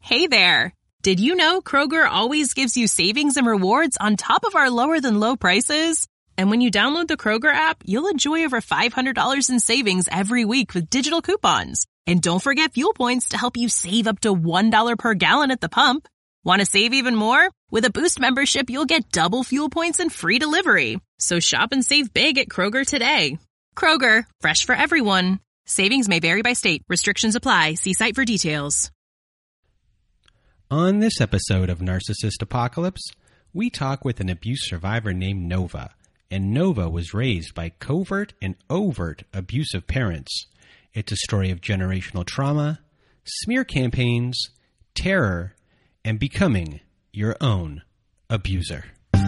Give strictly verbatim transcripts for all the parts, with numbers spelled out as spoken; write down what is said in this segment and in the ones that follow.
Hey there! Did you know Kroger always gives you savings and rewards on top of our lower-than-low prices? And when you download the Kroger app, you'll enjoy over five hundred dollars in savings every week with digital coupons. And don't forget fuel points to help you save up to one dollar per gallon at the pump. Want to save even more? With a Boost membership, you'll get double fuel points and free delivery. So shop and save big at Kroger today. Kroger, fresh for everyone. Savings may vary by state. Restrictions apply. See site for details. On this episode of Narcissist Apocalypse, we talk with an abuse survivor named Nova. And Nova was raised by covert and overt abusive parents. It's a story of generational trauma, smear campaigns, terror, and becoming your own abuser.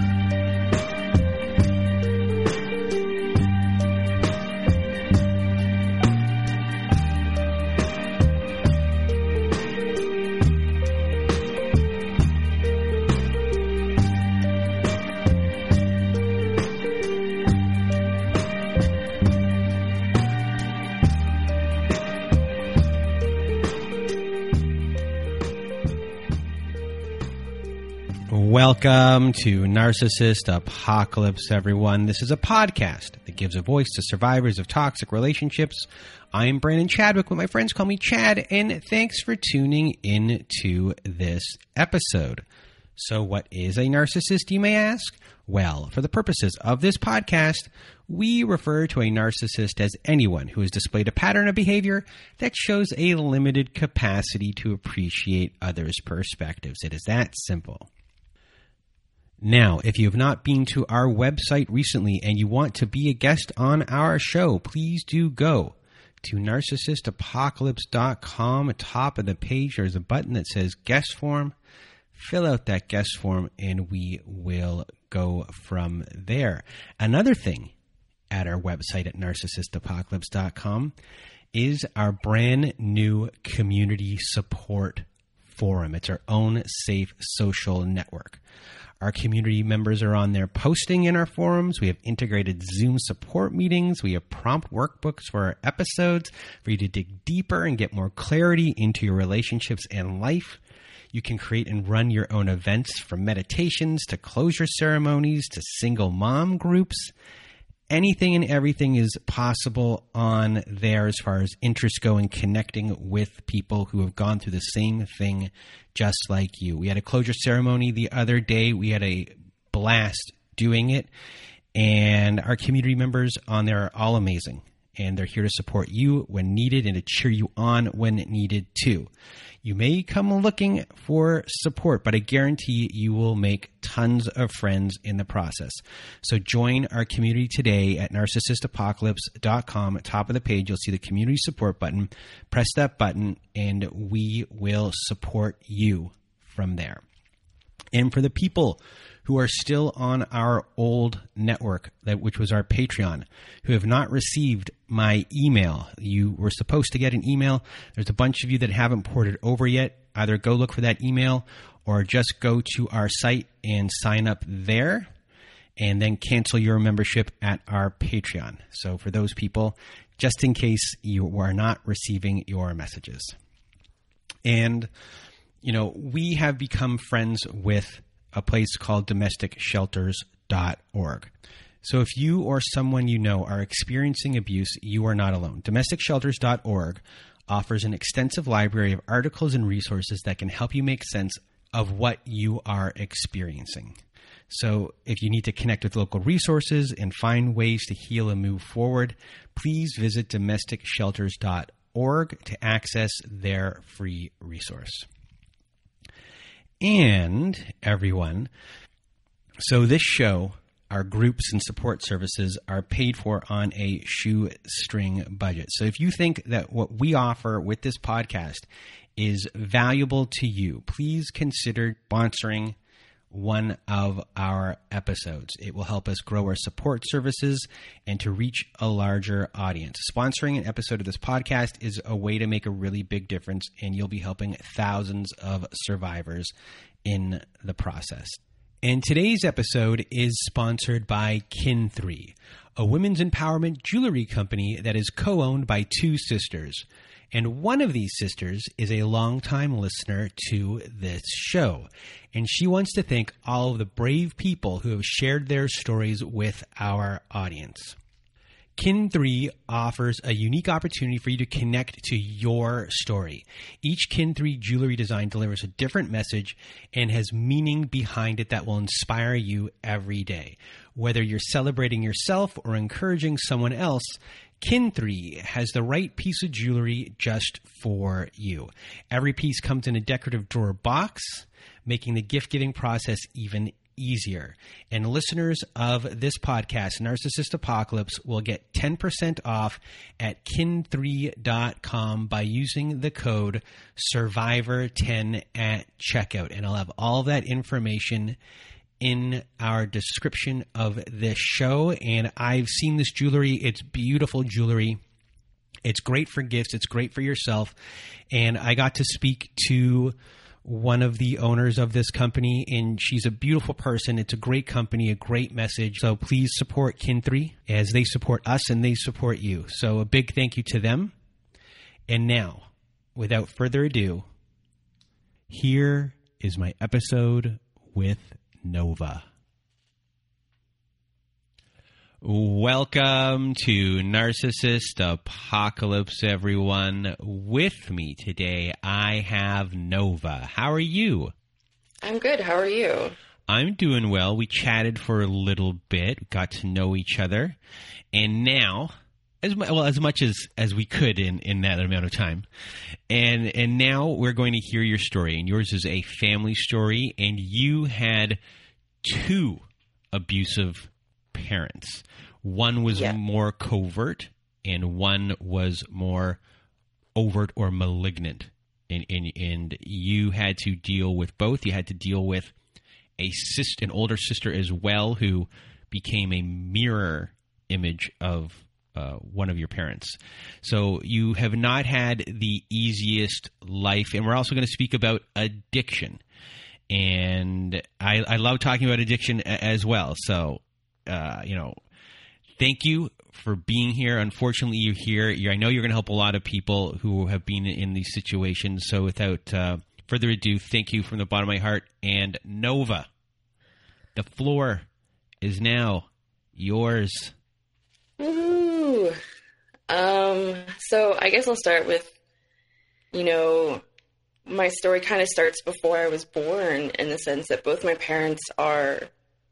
Welcome to Narcissist Apocalypse, everyone. This is a podcast that gives a voice to survivors of toxic relationships. I am Brandon Chadwick, but my friends call me Chad, and thanks for tuning in to this episode. So what is a narcissist, you may ask? Well, for the purposes of this podcast, we refer to a narcissist as anyone who has displayed a pattern of behavior that shows a limited capacity to appreciate others' perspectives. It is that simple. Now, if you have not been to our website recently and you want to be a guest on our show, please do go to narcissist apocalypse dot com. At the top of the page, there's a button that says guest form. Fill out that guest form and we will go from there. Another thing at our website at narcissist apocalypse dot com is our brand new community support forum. It's our own safe social network. Our community members are on there posting in our forums. We have integrated Zoom support meetings. We have prompt workbooks for our episodes for you to dig deeper and get more clarity into your relationships and life. You can create and run your own events, from meditations to closure ceremonies to single mom groups. Anything and everything is possible on there as far as interest go in connecting with people who have gone through the same thing just like you. We had a closure ceremony the other day. We had a blast doing it. And our community members on there are all amazing. And they're here to support you when needed and to cheer you on when needed too. You may come looking for support, but I guarantee you will make tons of friends in the process. So join our community today at narcissist apocalypse dot com. At the top of the page, you'll see the community support button. Press that button and we will support you from there. And for the people who are still on our old network, that which was our Patreon, who have not received my email. You were supposed to get an email. There's a bunch of you that haven't ported over yet. Either go look for that email or just go to our site and sign up there and then cancel your membership at our Patreon. So for those people, just in case you are not receiving your messages. And, you know, we have become friends with a place called domestic shelters dot org. So if you or someone you know are experiencing abuse, you are not alone. domestic shelters dot org offers an extensive library of articles and resources that can help you make sense of what you are experiencing. So if you need to connect with local resources and find ways to heal and move forward, please visit domestic shelters dot org to access their free resource. And everyone, so this show, our groups and support services are paid for on a shoestring budget. So if you think that what we offer with this podcast is valuable to you, please consider sponsoring one of our episodes. It will help us grow our support services and to reach a larger audience. Sponsoring an episode of this podcast is a way to make a really big difference, and you'll be helping thousands of survivors in the process. And today's episode is sponsored by Kin three, a women's empowerment jewelry company that is co-owned by two sisters. And one of these sisters is a longtime listener to this show. And she wants to thank all of the brave people who have shared their stories with our audience. Kin three offers a unique opportunity for you to connect to your story. Each Kin three jewelry design delivers a different message and has meaning behind it that will inspire you every day. Whether you're celebrating yourself or encouraging someone else, Kin three has the right piece of jewelry just for you. Every piece comes in a decorative drawer box, making the gift-giving process even easier. And listeners of this podcast, Narcissist Apocalypse, will get ten percent off at kin three dot com by using the code survivor ten at checkout. And I'll have all that information in our description of this show. And I've seen this jewelry. It's beautiful jewelry. It's great for gifts. It's great for yourself. And I got to speak to one of the owners of this company, and she's a beautiful person. It's a great company, a great message. So please support Kin three as they support us and they support you. So a big thank you to them. And now, without further ado, here is my episode with Nova. Welcome to Narcissist Apocalypse, everyone. With me today, I have Nova. How are you? I'm good. How are you? I'm doing well. We chatted for a little bit, got to know each other, and now, as well as much as, as we could in, in that amount of time, and and now we're going to hear your story. And yours is a family story, and you had two abusive parents. One was yeah. more covert, and one was more overt or malignant. And, and and you had to deal with both. You had to deal with a sister, an older sister as well, who became a mirror image of uh, one of your parents. So you have not had the easiest life. And we're also going to speak about addiction. And I, I love talking about addiction a, as well. So, uh, you know, thank you for being here. Unfortunately, you're here. You're, I know you're going to help a lot of people who have been in these situations. So without uh, further ado, thank you from the bottom of my heart. And Nova, the floor is now yours. Woo! Um, so I guess I'll start with, you know, my story kind of starts before I was born, in the sense that both my parents are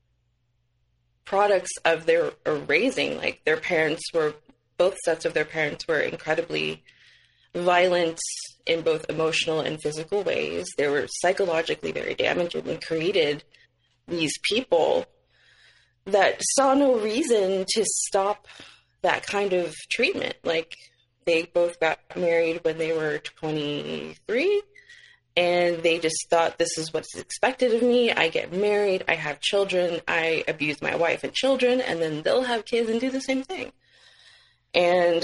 products of their raising. Like, their parents were, both sets of their parents were incredibly violent in both emotional and physical ways. They were psychologically very damaging and created these people that saw no reason to stop that kind of treatment. Like, they both got married when they were twenty-three, and they just thought, this is what's expected of me. I get married, I have children, I abuse my wife and children, and then they'll have kids and do the same thing. And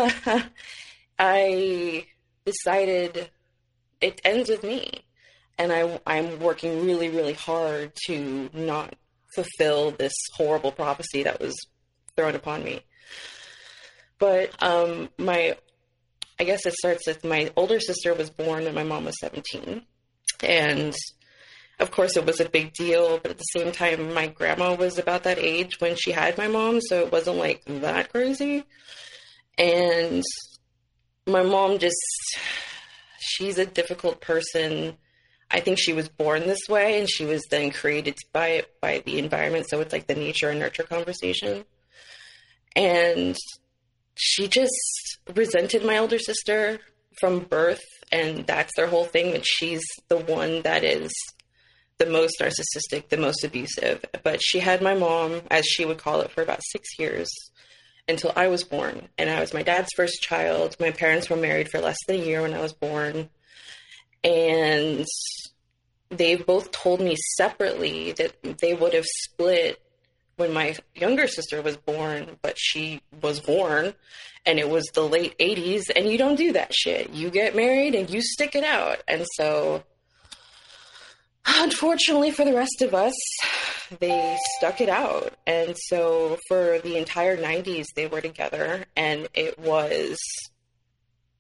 I decided it ends with me. And I, I'm working really, really hard to not fulfill this horrible prophecy that was thrown upon me. But um, my... I guess it starts with my older sister was born when my mom was seventeen. And of course it was a big deal, but at the same time, my grandma was about that age when she had my mom. So it wasn't like that crazy. And my mom just, she's a difficult person. I think she was born this way, and she was then created by it, by the environment. So it's like the nature and nurture conversation. And she just resented my older sister from birth, and that's their whole thing, that she's the one that is the most narcissistic, the most abusive. But she had my mom, as she would call it, for about six years until I was born. And I was my dad's first child. My parents were married for less than a year when I was born. And they both told me separately that they would have split when my younger sister was born, but she was born, and it was the late eighties, and you don't do that shit. You get married and you stick it out. And so, unfortunately for the rest of us, they stuck it out. And so for the entire nineties, they were together, and it was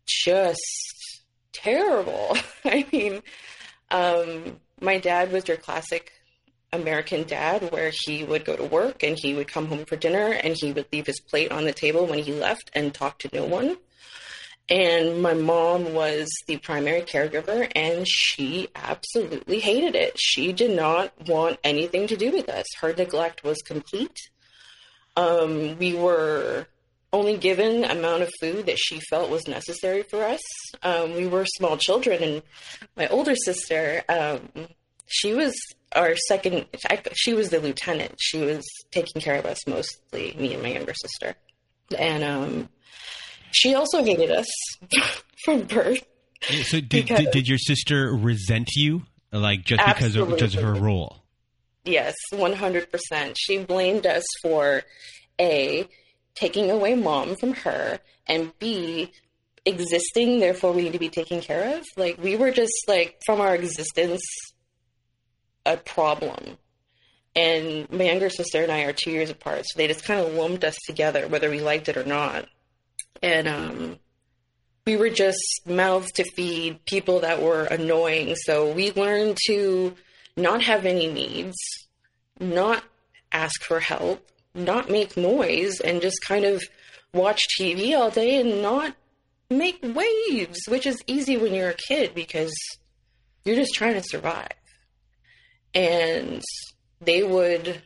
just terrible. I mean, um, my dad was your classic American dad, where he would go to work and he would come home for dinner and he would leave his plate on the table when he left and talk to no one. And my mom was the primary caregiver, and she absolutely hated it. She did not want anything to do with us. Her neglect was complete. Um, we were only given the amount of food that she felt was necessary for us. Um, we were small children, and my older sister, um, she was our second, she was the lieutenant. She was taking care of us mostly, me and my younger sister. And um, she also hated us from birth. So did, did did your sister resent you, like just because of just of her role? Yes, one hundred percent. She blamed us for A, taking away mom from her, and B, existing, therefore we need to be taken care of. Like, we were just, like, from our existence, a problem. And my younger sister and I are two years apart, so they just kind of lumped us together, whether we liked it or not. And um, we were just mouths to feed, people that were annoying. So we learned to not have any needs, not ask for help, not make noise, and just kind of watch T V all day and not make waves, which is easy when you're a kid because you're just trying to survive. And they would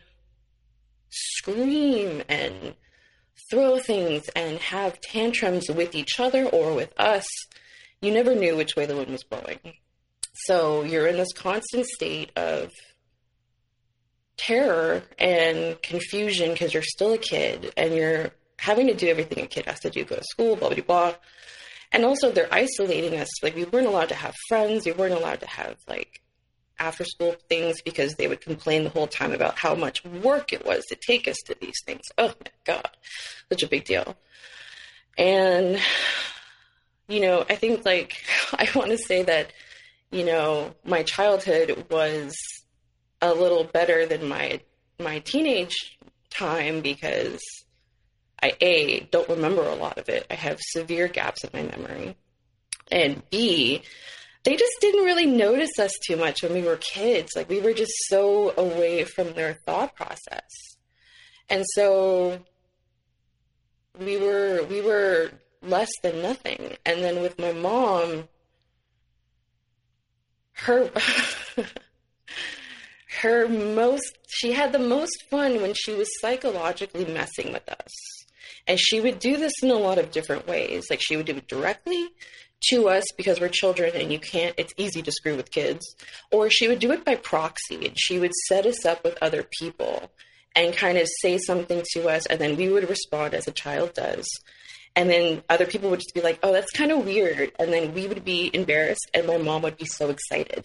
scream and throw things and have tantrums with each other or with us. You never knew which way the wind was blowing. So you're in this constant state of terror and confusion because you're still a kid and you're having to do everything a kid has to do, go to school, blah, blah, blah. And also they're isolating us. Like, we weren't allowed to have friends. We weren't allowed to have, like, after school things because they would complain the whole time about how much work it was to take us to these things. Oh my God, such a big deal. And, you know, I think, like, I want to say that, you know, my childhood was a little better than my, my teenage time because I, A, don't remember a lot of it. I have severe gaps in my memory. And B, they just didn't really notice us too much when we were kids. Like, we were just so away from their thought process. And so we were, we were less than nothing. And then with my mom, her, her most, she had the most fun when she was psychologically messing with us. And she would do this in a lot of different ways. Like, she would do it directly to us because we're children and you can't, it's easy to screw with kids. Or she would do it by proxy, and she would set us up with other people and kind of say something to us, and then we would respond as a child does. And then other people would just be like, oh, that's kind of weird. And then we would be embarrassed and my mom would be so excited.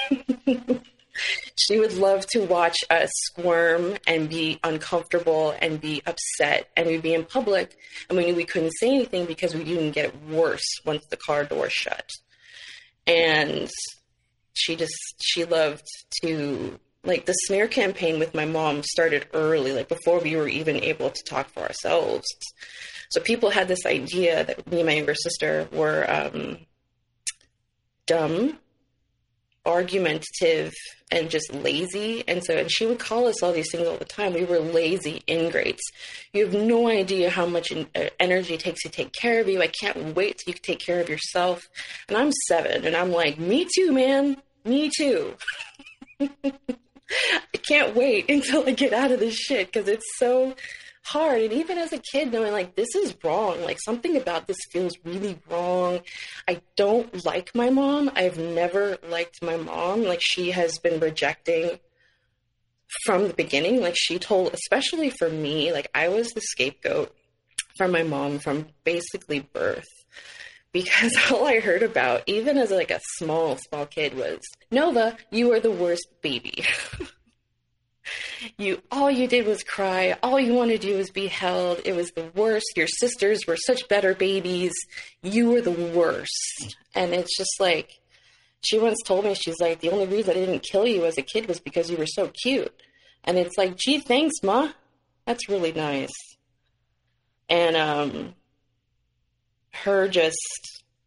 She would love to watch us squirm and be uncomfortable and be upset. And we'd be in public and we knew we couldn't say anything because we didn't get worse once the car door shut. And she just, she loved to, like, the smear campaign with my mom started early, like before we were even able to talk for ourselves. So people had this idea that me and my younger sister were um, dumb, argumentative, and just lazy. And so, and she would call us all these things all the time. We were lazy ingrates. You have no idea how much energy it takes to take care of you. I can't wait till you can take care of yourself. And I'm seven and I'm like, me too, man. Me too. I can't wait until I get out of this shit because it's so hard. And even as a kid knowing, like, this is wrong, like something about this feels really wrong. I don't like my mom. I've never liked my mom. Like, she has been rejecting from the beginning. Like, she told, especially for me, like, I was the scapegoat for my mom from basically birth, because all I heard about, even as like a small, small kid, was, Nova, you are the worst baby. You, all you did was cry. All you wanted to do was be held. It was the worst. Your sisters were such better babies. You were the worst. And it's just like, she once told me, she's like, the only reason I didn't kill you as a kid was because you were so cute. And it's like, gee, thanks, Ma. That's really nice. And um, her just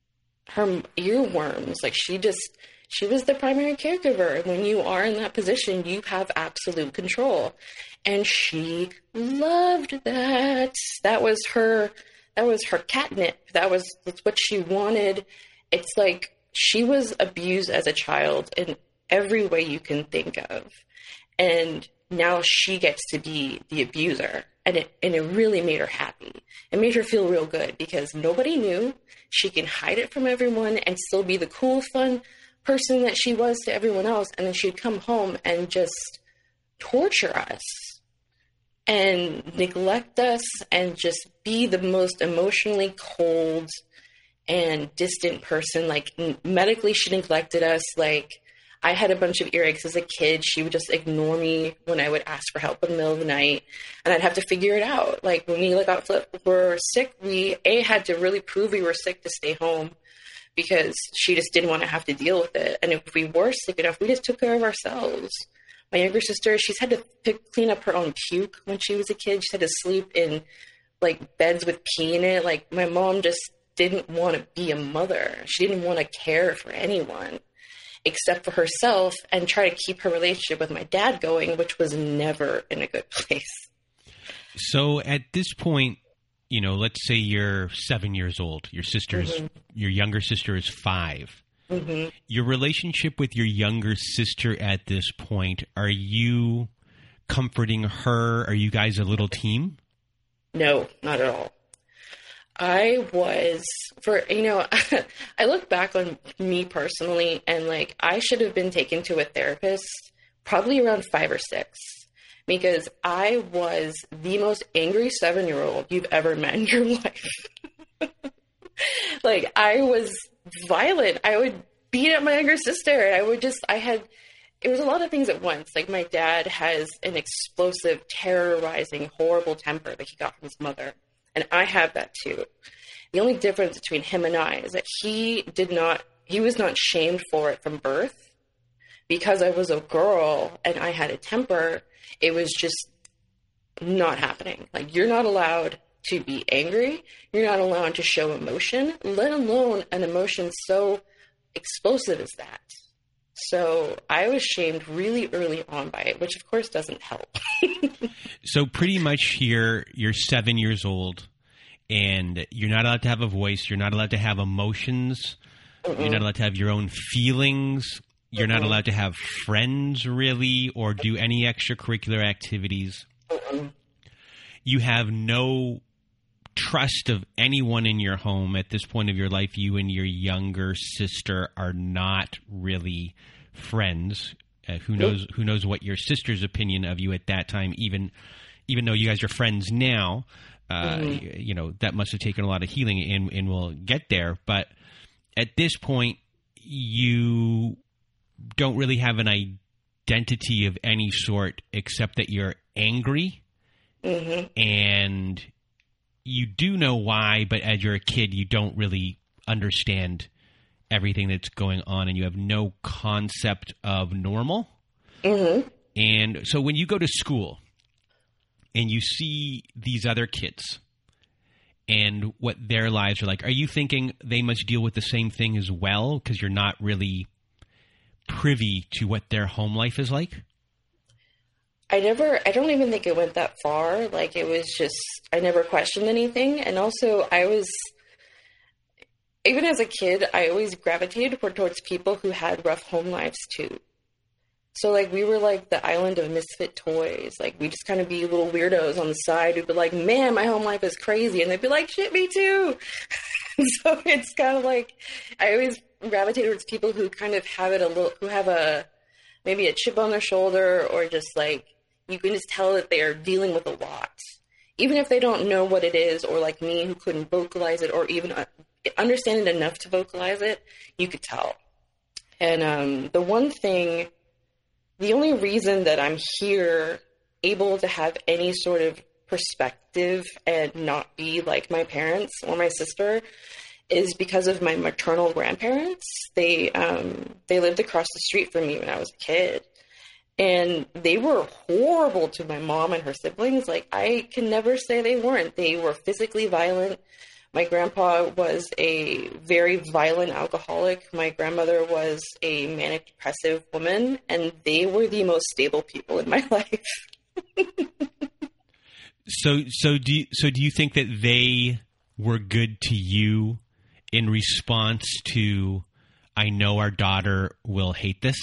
her earworms. Like she just, she was the primary caregiver. And when you are in that position, you have absolute control. And she loved that. That was her, that was her catnip. That was that's what she wanted. It's like she was abused as a child in every way you can think of. And now she gets to be the abuser. And it, and it really made her happy. It made her feel real good because nobody knew. She can hide it from everyone and still be the cool, fun person that she was to everyone else. And then she'd come home and just torture us and neglect us and just be the most emotionally cold and distant person. Like medically, she neglected us. Like I had a bunch of earaches as a kid. She would just ignore me when I would ask for help in the middle of the night, and I'd have to figure it out. Like when we got flip, were sick, we a had to really prove we were sick to stay home because she just didn't want to have to deal with it. And if we were sick enough, we just took care of ourselves. My younger sister, she's had to pick, clean up her own puke when she was a kid. She had to sleep in like beds with pee in it. Like my mom just didn't want to be a mother. She didn't want to care for anyone except for herself and try to keep her relationship with my dad going, which was never in a good place. So at this point, you know, let's say you're seven years old. Your sister's, mm-hmm. your younger sister is five. Mm-hmm. Your relationship with your younger sister at this point, are you comforting her? Are you guys a little team? No, not at all. I was, for, you know, I look back on me personally and like I should have been taken to a therapist probably around five or six because I was the most angry seven-year-old you've ever met in your life. Like I was violent. I would beat up my younger sister. I would just, I had, it was a lot of things at once. Like my dad has an explosive, terrorizing, horrible temper that he got from his mother. And I have that too. The only difference between him and I is that he did not, he was not shamed for it from birth. Because I was a girl and I had a temper, it was just not happening. Like, you're not allowed to be angry. You're not allowed to show emotion, let alone an emotion so explosive as that. So I was shamed really early on by it, which of course doesn't help. So pretty much here, you're seven years old and you're not allowed to have a voice. You're not allowed to have emotions. Mm-mm. You're not allowed to have your own feelings. You're Mm-mm. not allowed to have friends really or do any extracurricular activities. Mm-mm. You have no trust of anyone in your home at this point of your life. You and your younger sister are not really friends. Uh, who knows? Who knows what your sister's opinion of you at that time? Even, even though you guys are friends now, uh, mm-hmm. you, you know that must have taken a lot of healing, and, and we'll get there. But at this point, you don't really have an identity of any sort, except that you're angry, mm-hmm. and you do know why, but as you're a kid, you don't really understand everything that's going on, and you have no concept of normal. Mm-hmm. And so when you go to school and you see these other kids and what their lives are like, are you thinking they must deal with the same thing as well because you're not really privy to what their home life is like? I never, I don't even think it went that far. Like, it was just, I never questioned anything. And also, I was, even as a kid, I always gravitated towards people who had rough home lives too. So, like, we were like the island of misfit toys. Like, we just kind of be little weirdos on the side who'd be like, man, my home life is crazy. And they'd be like, shit, me too. So it's kind of like, I always gravitated towards people who kind of have it a little, who have a, maybe a chip on their shoulder, or just like, you can just tell that they are dealing with a lot. Even if they don't know what it is, or like me who couldn't vocalize it or even understand it enough to vocalize it, you could tell. And um, the one thing, the only reason that I'm here able to have any sort of perspective and not be like my parents or my sister is because of my maternal grandparents. They um, they lived across the street from me when I was a kid. And they were horrible to my mom and her siblings. Like, I can never say they weren't. They were physically violent. My grandpa was a very violent alcoholic. My grandmother was a manic depressive woman, and they were the most stable people in my life. so, so do you, so do you think that they were good to you in response to, I know our daughter will hate this?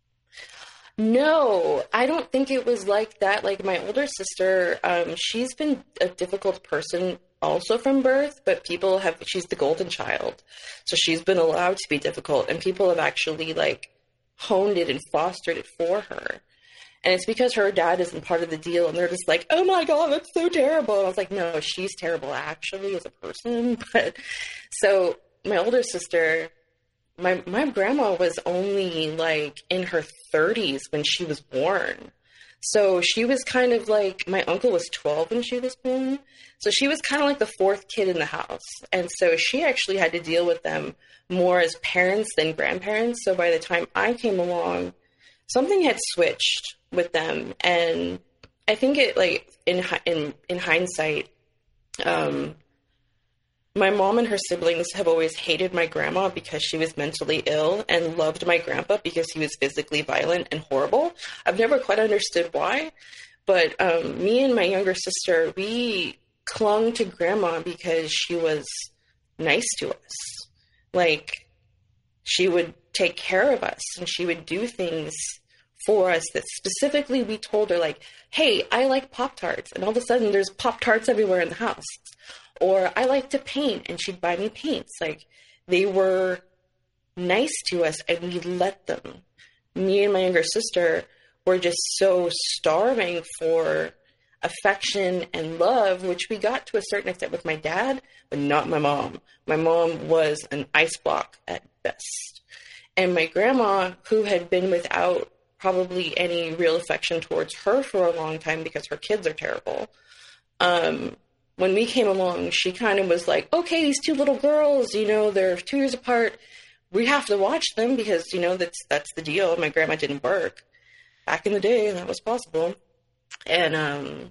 No, I don't think it was like that. Like my older sister, um, she's been a difficult person also from birth, but people have, she's the golden child. So she's been allowed to be difficult, and people have actually like honed it and fostered it for her. And it's because her dad isn't part of the deal, and they're just like, oh my God, that's so terrible. And I was like, no, she's terrible actually as a person. But so my older sister, My my grandma was only like in her thirties when she was born. So she was kind of like, my uncle was twelve when she was born. So she was kind of like the fourth kid in the house. And so she actually had to deal with them more as parents than grandparents. So by the time I came along, something had switched with them. And I think it like in in in hindsight, um, my mom and her siblings have always hated my grandma because she was mentally ill, and loved my grandpa because he was physically violent and horrible. I've never quite understood why, but um, me and my younger sister, we clung to grandma because she was nice to us. Like, she would take care of us, and she would do things for us that specifically we told her, like, hey, I like Pop-Tarts. And all of a sudden there's Pop-Tarts everywhere in the house. Or I like to paint, and she'd buy me paints. Like, they were nice to us, and we let them. Me and my younger sister were just so starving for affection and love, which we got to a certain extent with my dad, but not my mom. My mom was an ice block at best. And my grandma, who had been without probably any real affection towards her for a long time because her kids are terrible, um, when we came along, she kind of was like, okay, these two little girls, you know, they're two years apart. We have to watch them because, you know, that's that's the deal. My grandma didn't work back in the day, and that was possible. And, um,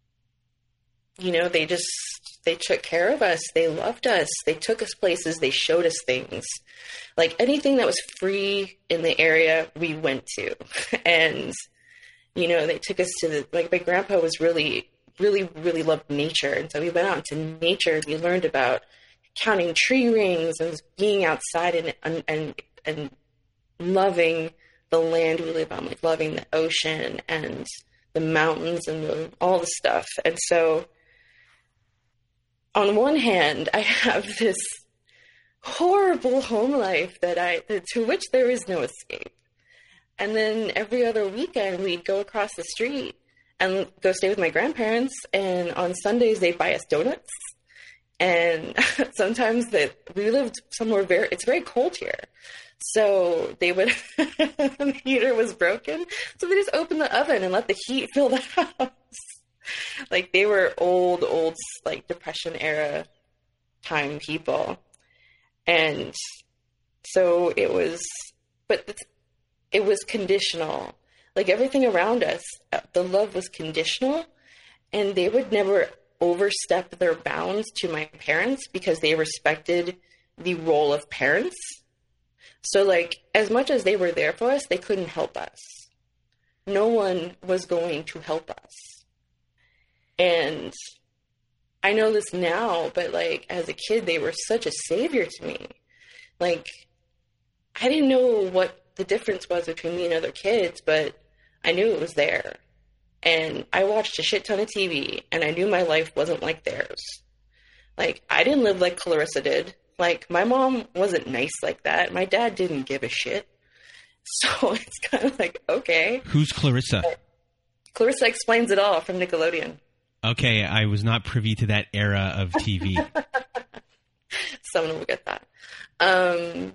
you know, they just, they took care of us. They loved us. They took us places. They showed us things. Like, anything that was free in the area, we went to. And, you know, they took us to the, like, my grandpa was really... really, really loved nature. And so we went out into nature. We learned about counting tree rings and being outside and, and, and, and loving the land we live on, like loving the ocean and the mountains and the, all the stuff. And so on one hand, I have this horrible home life that I, to which there is no escape. And then every other weekend we'd go across the street and go stay with my grandparents. And on Sundays, they'd buy us donuts. And sometimes that we lived somewhere very, it's very cold here. So they would, the heater was broken. So they just opened the oven and let the heat fill the house. Like, they were old, old, like, Depression era time people. And so it was, but it was conditional. Like, everything around us, the love was conditional, and they would never overstep their bounds to my parents because they respected the role of parents. So, like, as much as they were there for us, they couldn't help us. No one was going to help us. And I know this now, but, like, as a kid, they were such a savior to me. Like, I didn't know what the difference was between me and other kids, but I knew it was there. And I watched a shit ton of T V, and I knew my life wasn't like theirs. Like, I didn't live like Clarissa did. Like, my mom wasn't nice like that. My dad didn't give a shit. So it's kind of like, okay. Who's Clarissa? But Clarissa Explains It All from Nickelodeon. Okay, I was not privy to that era of T V. Someone will get that. Um,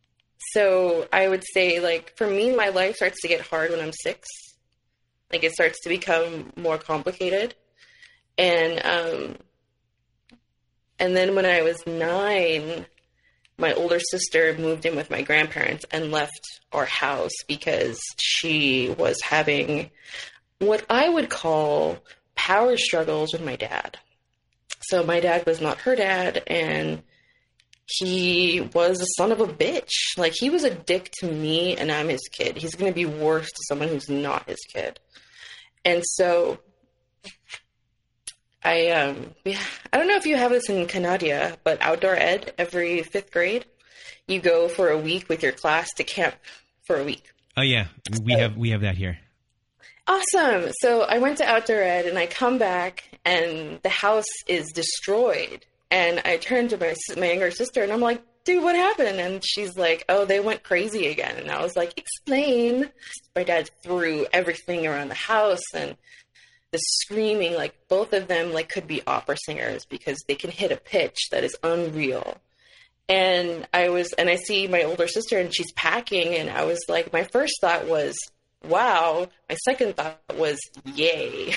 so I would say, like, for me, my life starts to get hard when I'm six. Like, it starts to become more complicated. And, um, and then when I was nine, my older sister moved in with my grandparents and left our house because she was having what I would call power struggles with my dad. So my dad was not her dad, and he was a son of a bitch. Like, he was a dick to me, and I'm his kid. He's going to be worse to someone who's not his kid. And so I, um, I don't know if you have this in Canada, but outdoor ed every fifth grade, you go for a week with your class to camp for a week. Oh yeah, we so, have we have that here. Awesome. So I went to outdoor ed, and I come back, and the house is destroyed. And I turned to my my younger sister, and I'm like, dude, what happened? And she's like, oh, they went crazy again. And I was like, explain. My dad threw everything around the house, and the screaming, like, both of them, like, could be opera singers because they can hit a pitch that is unreal. And I was, and I see my older sister, and she's packing, and I was like, my first thought was, wow. My second thought was, yay.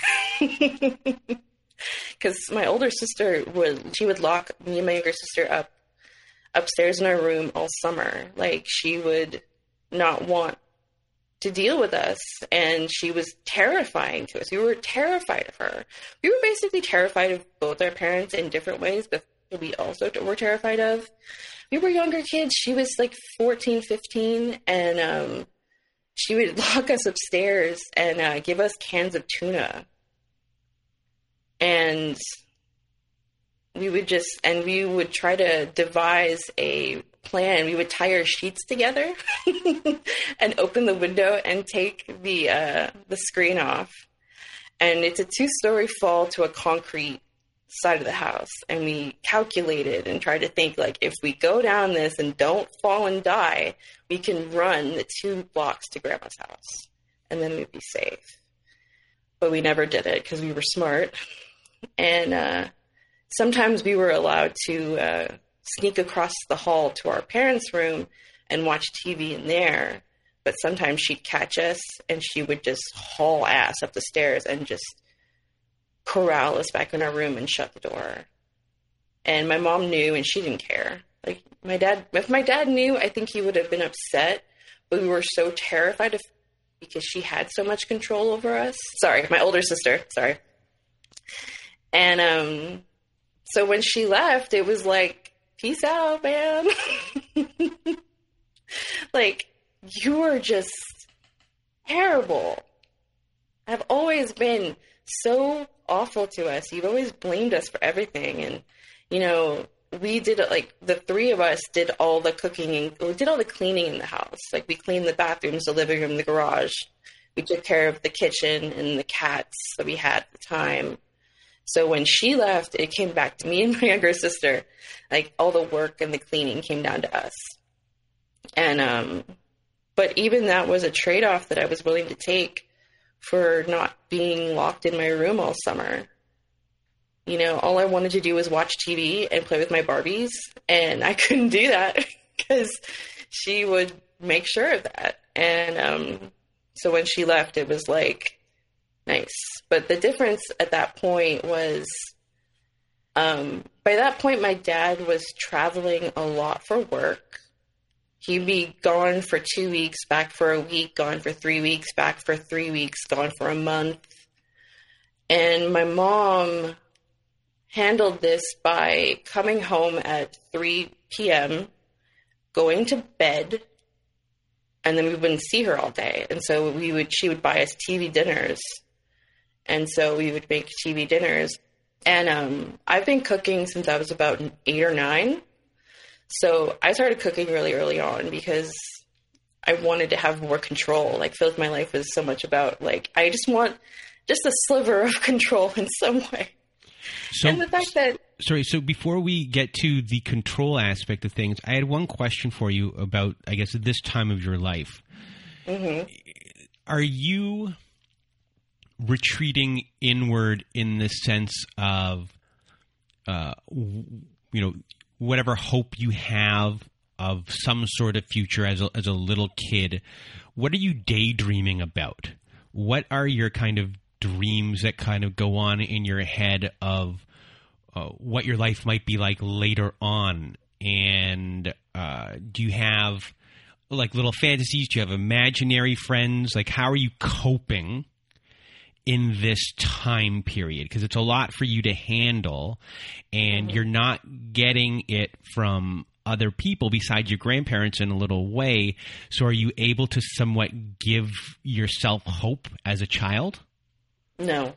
Because my older sister would, she would lock me and my younger sister up upstairs in our room all summer. Like, she would not want to deal with us, and she was terrifying to us. We were terrified of her. We were basically terrified of both our parents in different ways, but we also were terrified of. We were younger kids. She was like fourteen, fifteen, and um, she would lock us upstairs and uh, give us cans of tuna. And we would just, and we would try to devise a plan. We would tie our sheets together and open the window and take the uh, the screen off. And it's a two-story fall to a concrete side of the house. And we calculated and tried to think, like, if we go down this and don't fall and die, we can run the two blocks to Grandma's house. And then we'd be safe. But we never did it because we were smart. And uh, sometimes we were allowed to uh, sneak across the hall to our parents' room and watch T V in there. But sometimes she'd catch us, and she would just haul ass up the stairs and just corral us back in our room and shut the door. And my mom knew, and she didn't care. Like, my dad, if my dad knew, I think he would have been upset. But we were so terrified of, because she had so much control over us. Sorry, my older sister. Sorry. And um, so when she left, it was like, peace out, man. Like, you were just terrible. I've always been so awful to us. You've always blamed us for everything. And, you know, we did it, like, the three of us did all the cooking and we did all the cleaning in the house. Like, we cleaned the bathrooms, the living room, the garage. We took care of the kitchen and the cats that we had at the time. So when she left, it came back to me and my younger sister. Like, all the work and the cleaning came down to us. And, um, but even that was a trade-off that I was willing to take for not being locked in my room all summer. You know, all I wanted to do was watch T V and play with my Barbies, and I couldn't do that because she would make sure of that. And um, so when she left, it was like, nice. But the difference at that point was, um, by that point, my dad was traveling a lot for work. He'd be gone for two weeks, back for a week, gone for three weeks, back for three weeks, gone for a month. And my mom handled this by coming home at three p.m., going to bed, and then we wouldn't see her all day. And so we would, she would buy us T V dinners. And so we would make T V dinners. And um, I've been cooking since I was about eight or nine. So I started cooking really early on because I wanted to have more control. Like, I feel like my life was so much about, like, I just want just a sliver of control in some way. So, and the fact that... Sorry, so before we get to the control aspect of things, I had one question for you about, I guess, this time of your life. Mm-hmm. Are you retreating inward in the sense of, uh, you know, whatever hope you have of some sort of future as a, as a little kid? What are you daydreaming about? What are your kind of dreams that kind of go on in your head of uh, what your life might be like later on? And uh, do you have like little fantasies? Do you have imaginary friends? Like, how are you coping in this time period? Because it's a lot for you to handle, and mm-hmm. you're not getting it from other people besides your grandparents in a little way. So are you able to somewhat give yourself hope as a child? No.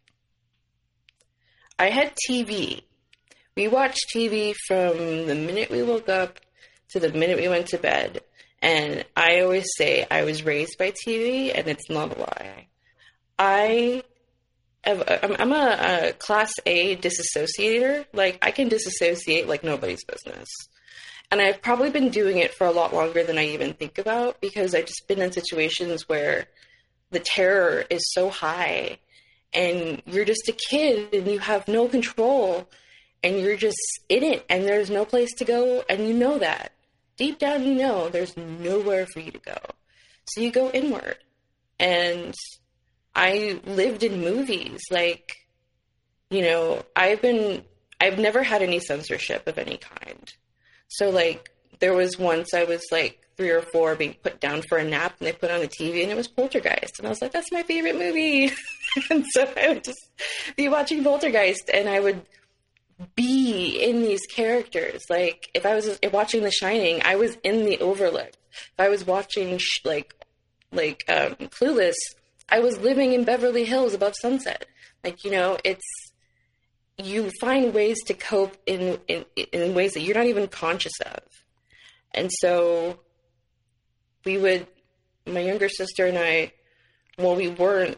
I had T V. We watched T V from the minute we woke up to the minute we went to bed. And I always say I was raised by T V, and it's not a lie. I have, I'm a, a class A disassociator. Like, I can disassociate like nobody's business. And I've probably been doing it for a lot longer than I even think about, because I've just been in situations where the terror is so high and you're just a kid and you have no control and you're just in it and there's no place to go. And you know that. Deep down, you know there's nowhere for you to go. So you go inward. And I lived in movies. Like, you know, I've been, I've never had any censorship of any kind. So, like, there was once I was, like, three or four being put down for a nap, and they put on the T V, and it was Poltergeist. And I was like, that's my favorite movie. And so I would just be watching Poltergeist, and I would be in these characters. Like, if I was watching The Shining, I was in the Overlook. If I was watching, like, like um, Clueless, I was living in Beverly Hills above Sunset. Like, you know, it's... you find ways to cope in, in in ways that you're not even conscious of. And so we would, my younger sister and I, well, we weren't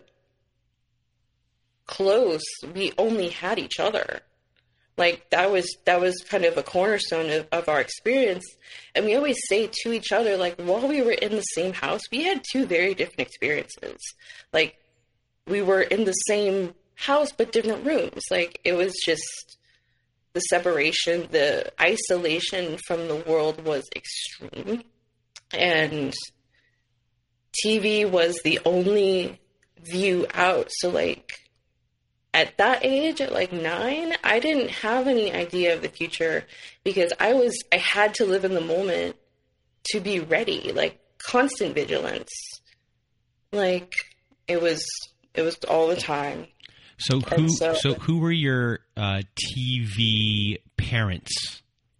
close. We only had each other. Like, that was, that was kind of a cornerstone of, of our experience. And we always say to each other, like, while we were in the same house, we had two very different experiences. Like, we were in the same house, but different rooms. Like, it was just the separation, the isolation from the world was extreme. And T V was the only view out. So, like, at that age, at like nine, I didn't have any idea of the future, because I was, I had to live in the moment to be ready, like constant vigilance. Like, it was, it was all the time. So who, so, so who were your uh, T V parents?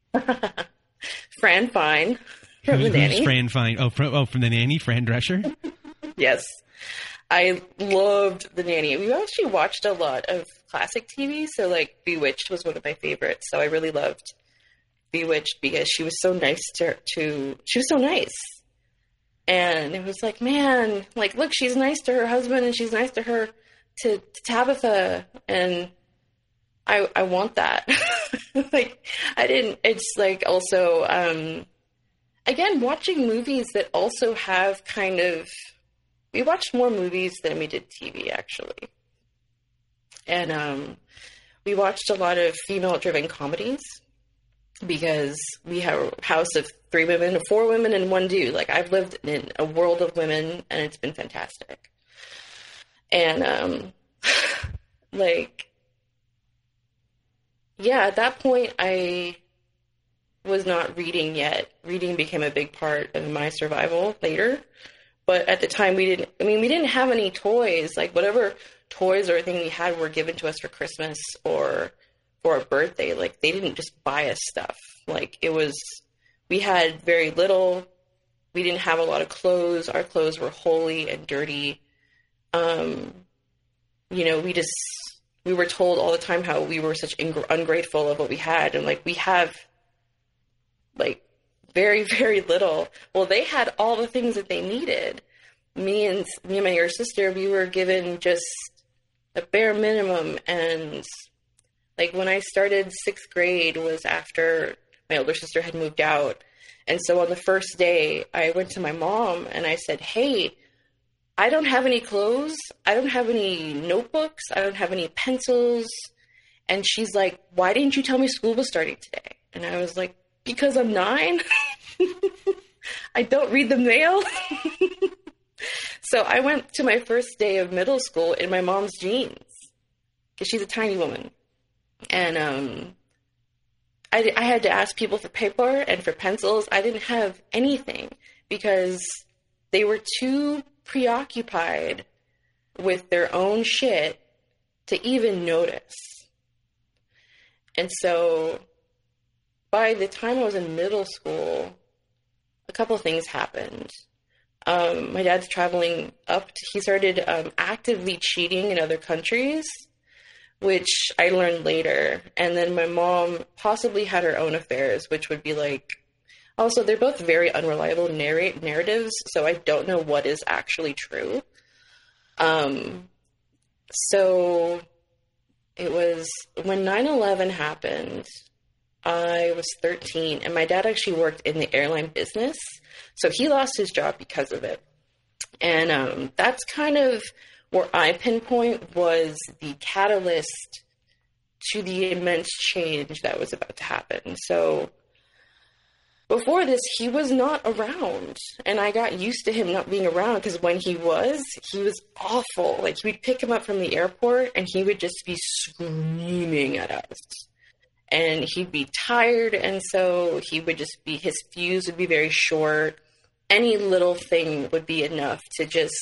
Fran Fine from who, The Nanny. Who's Fran Fine? Oh, from, oh, from The Nanny, Fran Drescher? Yes. I loved The Nanny. We actually watched a lot of classic T V, so, like, Bewitched was one of my favorites. So I really loved Bewitched because she was so nice to, to she was so nice. And it was like, man, like, look, she's nice to her husband and she's nice to her, to, to Tabitha. And I, I want that. Like, I didn't, it's like also, um, again, watching movies that also have kind of, we watched more movies than we did T V, actually. And um, we watched a lot of female-driven comedies because we have a house of three women, four women, and one dude. Like, I've lived in a world of women, and it's been fantastic. And, um, like, yeah, at that point, I was not reading yet. Reading became a big part of my survival later. But at the time, we didn't, I mean, we didn't have any toys. Like, whatever toys or anything we had were given to us for Christmas or for our birthday. Like, they didn't just buy us stuff. Like, it was, we had very little. We didn't have a lot of clothes. Our clothes were holey and dirty. Um, you know, we just, we were told all the time how we were such ing- ungrateful of what we had. And, like, we have, like, very, very little. Well, they had all the things that they needed. Me and me and my younger sister, we were given just a bare minimum. And, like, when I started sixth grade was after my older sister had moved out. And so on the first day, I went to my mom and I said, hey, I don't have any clothes. I don't have any notebooks. I don't have any pencils. And she's like, why didn't you tell me school was starting today? And I was like, because I'm nine. I don't read the mail. So I went to my first day of middle school in my mom's jeans because she's a tiny woman. And um, I, I had to ask people for paper and for pencils. I didn't have anything because they were too preoccupied with their own shit to even notice. And so by the time I was in middle school, a couple of things happened. Um, my dad's traveling up. To, he started um, actively cheating in other countries, which I learned later. And then my mom possibly had her own affairs, which would be like, also, they're both very unreliable narrate narratives, so I don't know what is actually true. Um, so it was when nine eleven happened, I was thirteen, and my dad actually worked in the airline business, so he lost his job because of it. And um, that's kind of where I pinpoint was the catalyst to the immense change that was about to happen. So before this, he was not around, and I got used to him not being around, because when he was, he was awful. Like, we'd pick him up from the airport, and he would just be screaming at us. And he'd be tired, and so he would just be, his fuse would be very short. Any little thing would be enough to just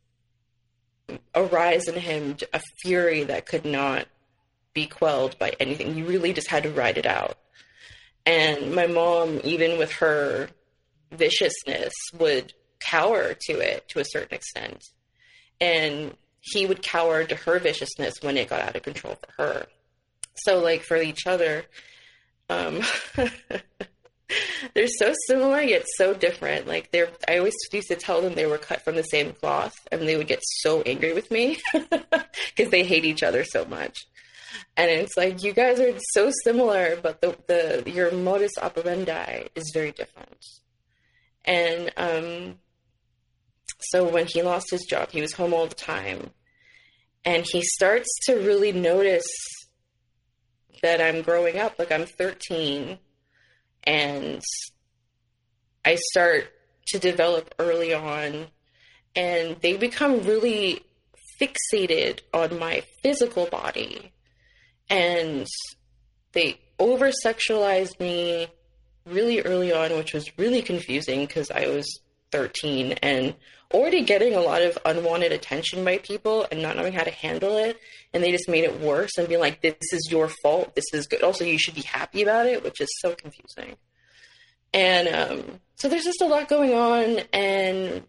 arise in him a fury that could not be quelled by anything. You really just had to ride it out. And my mom, even with her viciousness, would cower to it to a certain extent. And he would cower to her viciousness when it got out of control for her. So, like, for each other, um, they're so similar yet so different. Like, they're, I always used to tell them they were cut from the same cloth, and they would get so angry with me because they hate each other so much. And it's like, you guys are so similar, but the, the your modus operandi is very different. And um, so when he lost his job, he was home all the time. And he starts to really notice that I'm growing up. Like, I'm thirteen. And I start to develop early on. And they become really fixated on my physical body. And they over-sexualized me really early on, which was really confusing because I was thirteen and already getting a lot of unwanted attention by people and not knowing how to handle it. And they just made it worse and being like, this is your fault. This is good. Also, you should be happy about it, which is so confusing. And um, so there's just a lot going on. And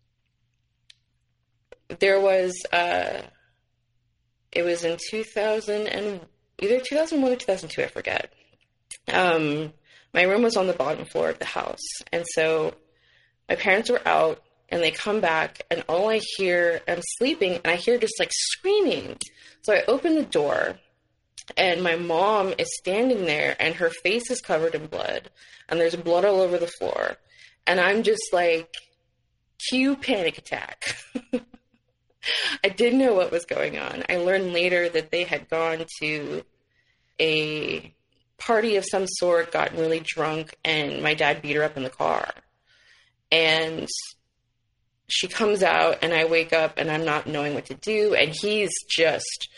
there was... Uh, It was in two thousand and either two thousand one or two thousand two, I forget. Um, my room was on the bottom floor of the house. And so my parents were out and they come back and all I hear, I'm sleeping and I hear just like screaming. So I open the door and my mom is standing there and her face is covered in blood and there's blood all over the floor. And I'm just like, cue panic attack. I didn't know what was going on. I learned later that they had gone to a party of some sort, gotten really drunk, and my dad beat her up in the car. And she comes out, and I wake up, and I'm not knowing what to do, and he's just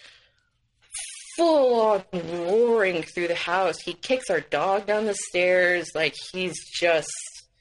full on roaring through the house. He kicks our dog down the stairs. Like, he's just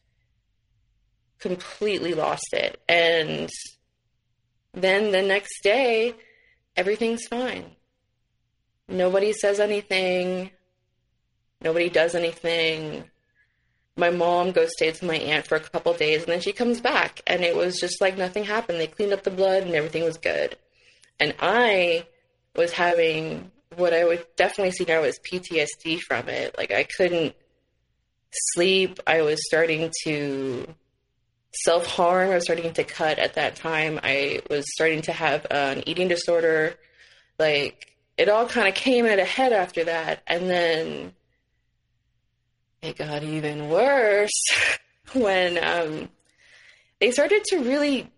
completely lost it. And then the next day, everything's fine. Nobody says anything. Nobody does anything. My mom goes stay with my aunt for a couple of days, and then she comes back, and it was just like nothing happened. They cleaned up the blood, and everything was good. And I was having what I would definitely see now as P T S D from it. Like, I couldn't sleep. I was starting to self-harm. I was starting to cut at that time. I was starting to have an eating disorder. Like, it all kind of came at a head after that. And then it got even worse when um, they started to really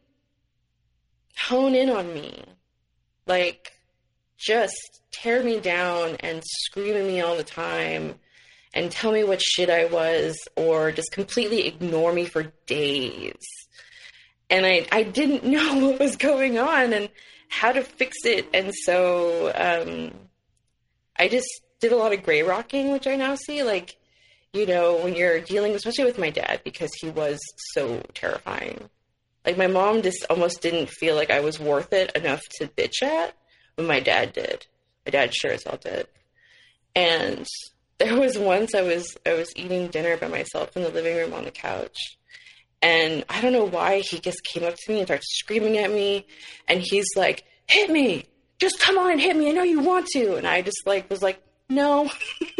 hone in on me. Like, just tear me down and scream at me all the time and tell me what shit I was, or just completely ignore me for days. And I, I didn't know what was going on and how to fix it. And so um, I just did a lot of gray rocking, which I now see. Like, you know, when you're dealing, especially with my dad, because he was so terrifying. Like, my mom just almost didn't feel like I was worth it enough to bitch at, but my dad did. My dad sure as hell did. And there was once I was I was eating dinner by myself in the living room on the couch. And I don't know why he just came up to me and started screaming at me. And he's like, hit me. Just come on and hit me. I know you want to. And I just like was like, no.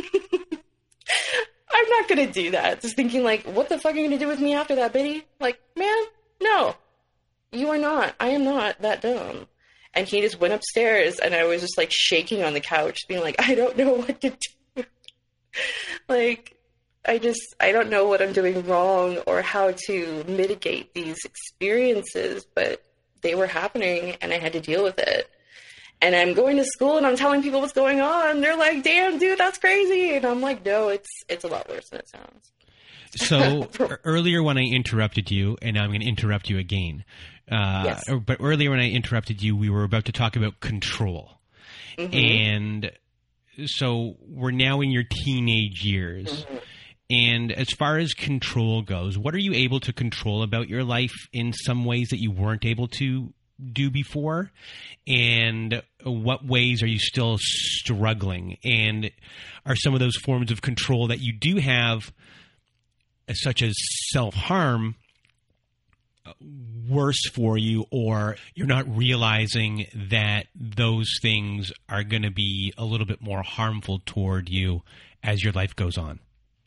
I'm not going to do that. Just thinking like, what the fuck are you going to do with me after that, Biddy? Like, man, no. You are not. I am not that dumb. And he just went upstairs and I was just like shaking on the couch being like, I don't know what to do. Like, I just, I don't know what I'm doing wrong or how to mitigate these experiences, but they were happening and I had to deal with it. And I'm going to school and I'm telling people what's going on. They're like, damn, dude, that's crazy. And I'm like, no, it's, it's a lot worse than it sounds. So earlier when I interrupted you, and now I'm going to interrupt you again. Uh, yes. But earlier when I interrupted you, we were about to talk about control. Mm-hmm. And so we're now in your teenage years. Mm-hmm. And as far as control goes, what are you able to control about your life in some ways that you weren't able to do before? And what ways are you still struggling? And are some of those forms of control that you do have, such as self-harm, worse for you, or you're not realizing that those things are going to be a little bit more harmful toward you as your life goes on?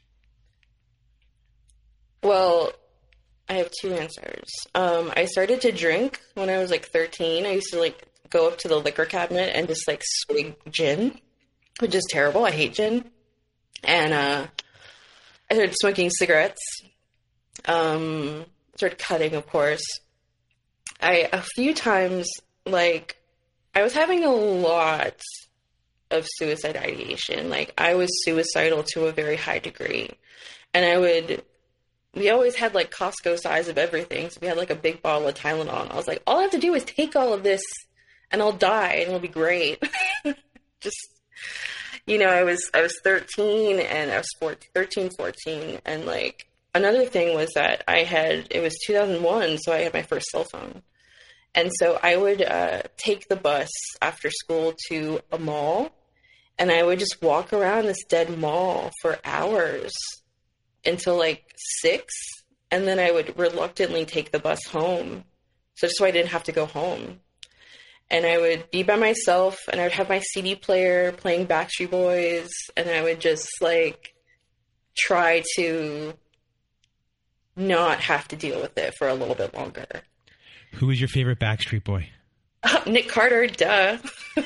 Well, I have two answers. Um, I started to drink when I was like thirteen. I used to like go up to the liquor cabinet and just like swig gin, which is terrible. I hate gin. And uh, I started smoking cigarettes. Um, started cutting, of course. I, a few times, like, I was having a lot of suicide ideation. Like, I was suicidal to a very high degree. And I would... We always had, like, Costco size of everything, so we had, like, a big bottle of Tylenol. And I was like, all I have to do is take all of this, and I'll die, and it'll be great. Just, you know, I was I was thirteen, and I was fourteen, thirteen, fourteen, and, like, another thing was that I had, it was two thousand one, so I had my first cell phone. And so I would uh, take the bus after school to a mall, and I would just walk around this dead mall for hours until like six, and then I would reluctantly take the bus home, so just so I didn't have to go home. And I would be by myself, and I would have my C D player playing Backstreet Boys, and I would just like try to not have to deal with it for a little bit longer. Who was your favorite Backstreet Boy? Uh, Nick Carter, duh.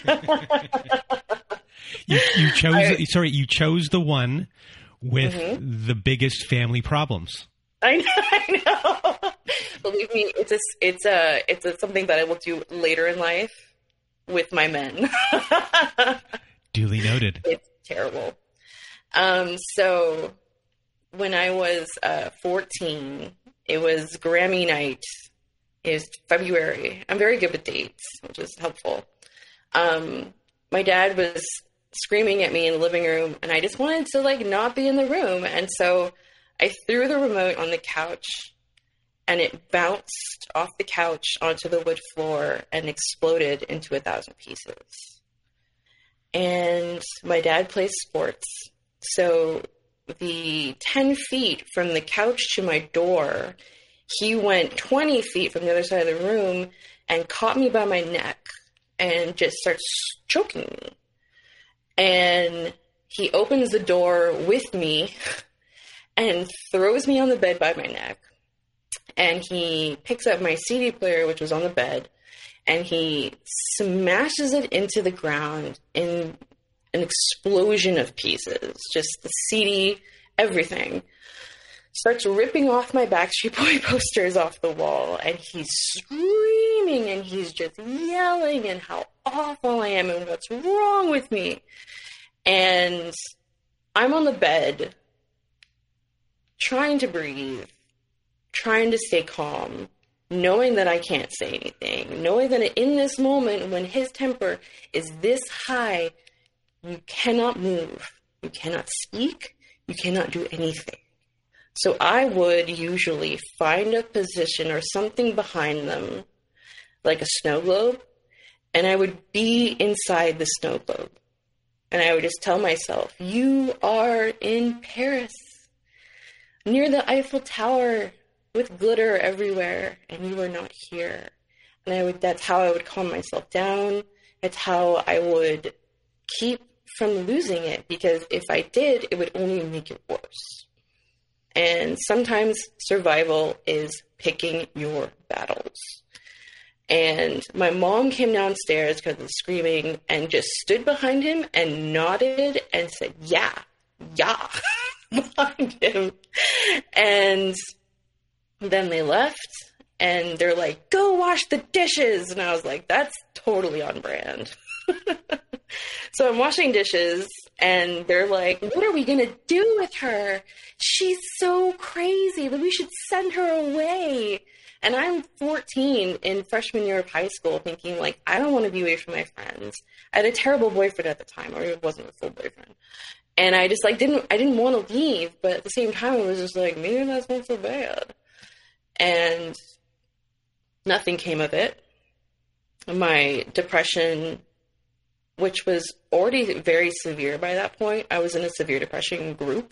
you, you chose. I, sorry, you chose the one with mm-hmm. the biggest family problems. I know, I know. Believe me, it's a, it's a, it's a, something that I will do later in life with my men. Duly noted. It's terrible. Um, so when I was uh, fourteen, it was Grammy night. It was February. I'm very good with dates, which is helpful. Um, my dad was screaming at me in the living room, and I just wanted to like not be in the room. And so I threw the remote on the couch, and it bounced off the couch onto the wood floor and exploded into a thousand pieces. And my dad plays sports, so the ten feet from the couch to my door, he went twenty feet from the other side of the room and caught me by my neck and just starts choking me. And he opens the door with me and throws me on the bed by my neck. And he picks up my C D player, which was on the bed, and he smashes it into the ground in an explosion of pieces. Just the C D, everything. Starts ripping off my Backstreet Boy posters off the wall, and he's screaming, and he's just yelling, and how awful I am, and what's wrong with me. And I'm on the bed, trying to breathe, trying to stay calm, knowing that I can't say anything, knowing that in this moment, when his temper is this high, you cannot move, you cannot speak, you cannot do anything. So I would usually find a position or something behind them, like a snow globe, and I would be inside the snow globe. And I would just tell myself, you are in Paris, near the Eiffel Tower, with glitter everywhere, and you are not here. And I would, that's how I would calm myself down. That's how I would keep from losing it, because if I did, it would only make it worse. And sometimes survival is picking your battles. And my mom came downstairs because of the screaming and just stood behind him and nodded and said, yeah, yeah, behind him. And then they left and they're like, go wash the dishes. And I was like, that's totally on brand. So I'm washing dishes and they're like, what are we going to do with her? She's so crazy that we should send her away. And I'm fourteen in freshman year of high school thinking, like, I don't want to be away from my friends. I had a terrible boyfriend at the time, or it wasn't a full boyfriend. And I just, like, didn't, I didn't want to leave. But at the same time, I was just like, maybe that's not so bad. And nothing came of it. My depression, which was already very severe by that point, I was in a severe depression group.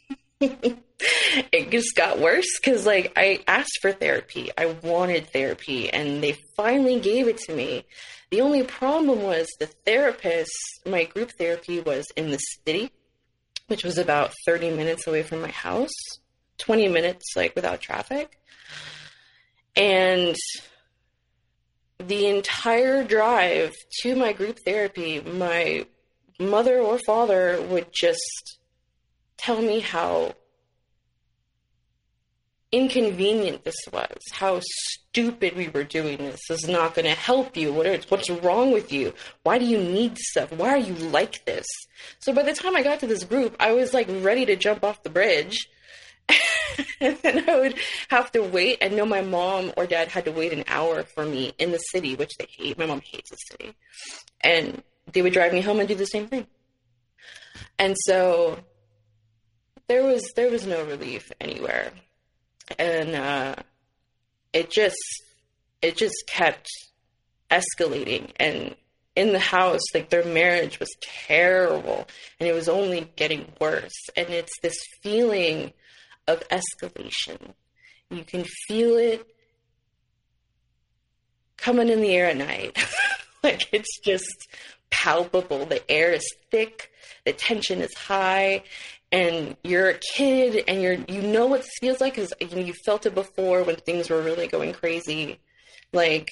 It just got worse because, like, I asked for therapy. I wanted therapy, and they finally gave it to me. The only problem was the therapist, my group therapy was in the city, which was about thirty minutes away from my house, twenty minutes, like, without traffic. And the entire drive to my group therapy, my mother or father would just tell me how inconvenient this was, how stupid we were doing this. This is not going to help you. What is, what's wrong with you? Why do you need stuff? Why are you like this? So by the time I got to this group, I was like ready to jump off the bridge. And then I would have to wait, and know my mom or dad had to wait an hour for me in the city, which they hate. My mom hates the city. And they would drive me home and do the same thing. And so there was there was no relief anywhere. And uh, it just it just kept escalating. And in the house, like, their marriage was terrible, and it was only getting worse. And it's this feeling of escalation. You can feel it coming in the air at night. Like, it's just palpable. The air is thick, the tension is high, and you're a kid, and you're you know what this feels like because you know, you felt it before when things were really going crazy. Like,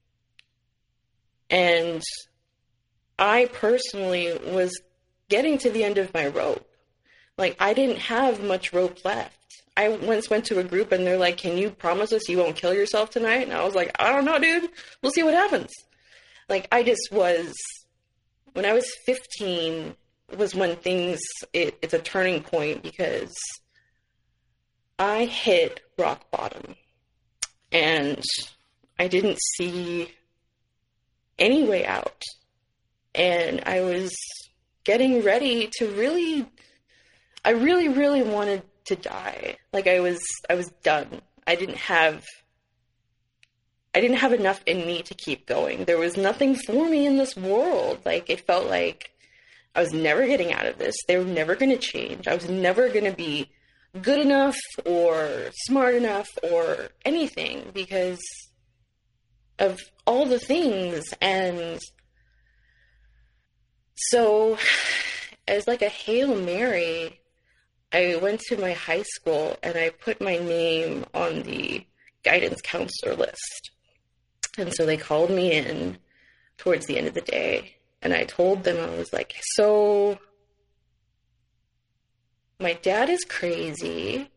and I personally was getting to the end of my rope. Like, I didn't have much rope left. I once went to a group and they're like, can you promise us you won't kill yourself tonight? And I was like, I don't know, dude. We'll see what happens. Like, I just was, when I was fifteen was when things, it, it's a turning point because I hit rock bottom and I didn't see any way out. And I was getting ready to really, I really, really wanted to die. Like, I was, I was done. I didn't have, I didn't have enough in me to keep going. There was nothing for me in this world. Like, it felt like I was never getting out of this. They were never going to change. I was never going to be good enough or smart enough or anything because of all the things. And so, as like a Hail Mary, I went to my high school and I put my name on the guidance counselor list. And so they called me in towards the end of the day. And I told them, I was like, so my dad is crazy.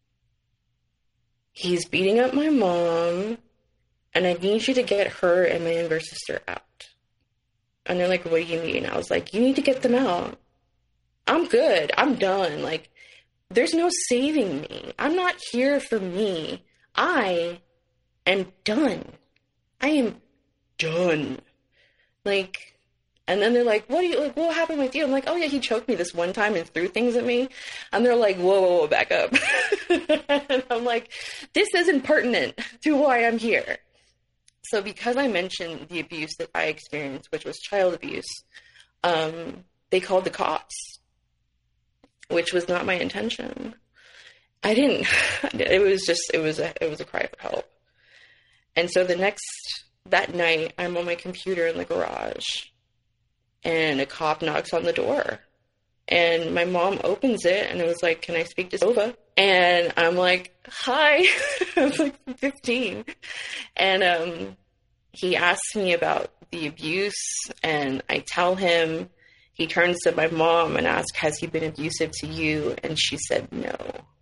He's beating up my mom. And I need you to get her and my younger sister out. And they're like, what do you mean? I was like, you need to get them out. I'm good. I'm done. Like, there's no saving me. I'm not here for me. I am done. I am done. Like, And then they're like, what do you, like, what happened with you? I'm like, oh yeah, he choked me this one time and threw things at me. And they're like, whoa, whoa, whoa, back up. And I'm like, this isn't pertinent to why I'm here. So because I mentioned the abuse that I experienced, which was child abuse, um, they called the cops, which was not my intention. I didn't, it was just, it was a, it was a cry for help. And so the next, that night, I'm on my computer in the garage, and a cop knocks on the door, and my mom opens it, and it was like, can I speak to Sova? And I'm like, hi. I was like fifteen. And um, he asks me about the abuse, and I tell him. He turns to my mom and asks, has he been abusive to you? And she said no.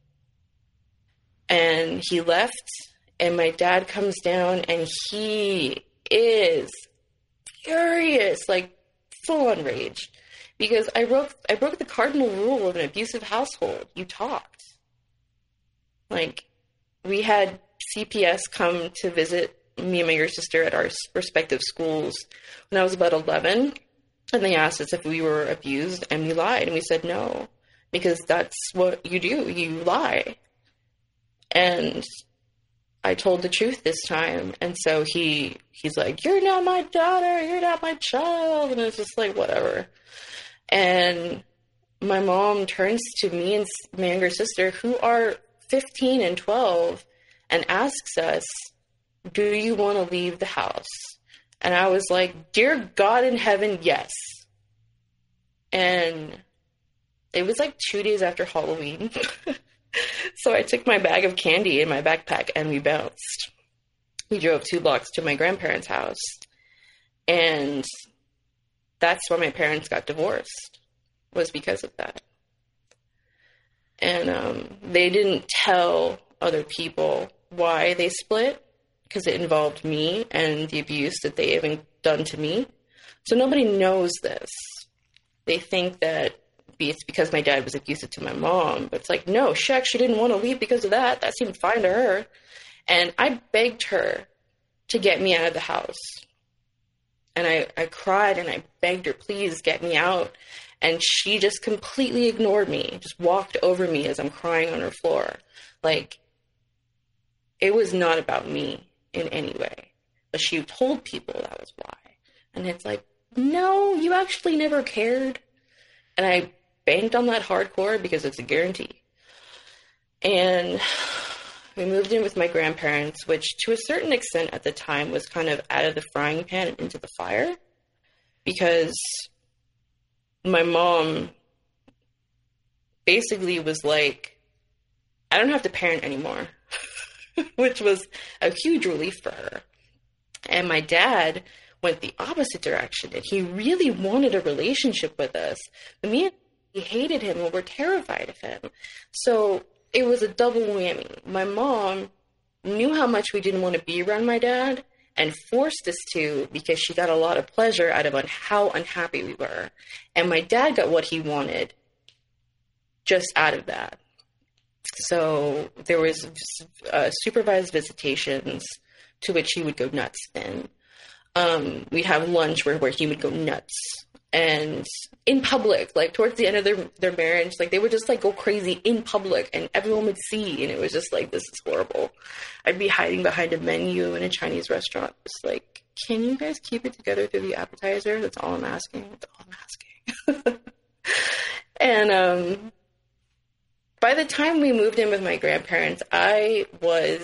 And he left, and my dad comes down, and he is furious, like full on rage, because I broke I broke the cardinal rule of an abusive household. You talked. Like, we had C P S come to visit me and my younger sister at our respective schools when I was about eleven, and they asked us if we were abused, and we lied, and we said no, because that's what you do. You lie. And I told the truth this time. And so he, he's like, you're not my daughter. You're not my child. And it's just like, whatever. And my mom turns to me and my younger sister, who are fifteen and twelve, and asks us, do you want to leave the house? And I was like, dear God in heaven, yes. And it was like two days after Halloween. So I took my bag of candy in my backpack and we bounced. We drove two blocks to my grandparents' house. And that's why my parents got divorced, was because of that. And um, they didn't tell other people why they split, because it involved me and the abuse that they had done to me. So nobody knows this. They think that it's because my dad was abusive to my mom. But it's like, no, she actually didn't want to leave because of that. That seemed fine to her. And I begged her to get me out of the house. And I, I cried and I begged her, please get me out. And she just completely ignored me, just walked over me as I'm crying on her floor. Like, it was not about me in any way. But she told people that was why. And it's like, no, you actually never cared. And I banked on that hardcore because it's a guarantee. And we moved in with my grandparents, which to a certain extent at the time was kind of out of the frying pan and into the fire. Because my mom basically was like, I don't have to parent anymore, which was a huge relief for her. And my dad went the opposite direction, and he really wanted a relationship with us. But me and he hated him and were terrified of him. So it was a double whammy. My mom knew how much we didn't want to be around my dad and forced us to, because she got a lot of pleasure out of un- how unhappy we were. And my dad got what he wanted just out of that. So there was uh, supervised visitations to which he would go nuts in. Um, we'd have lunch where, where he would go nuts. And in public, like towards the end of their, their marriage, like they would just like go crazy in public and everyone would see. And it was just like, this is horrible. I'd be hiding behind a menu in a Chinese restaurant. Just like, can you guys keep it together through the appetizer? That's all I'm asking. That's all I'm asking. And um, by the time we moved in with my grandparents, I was...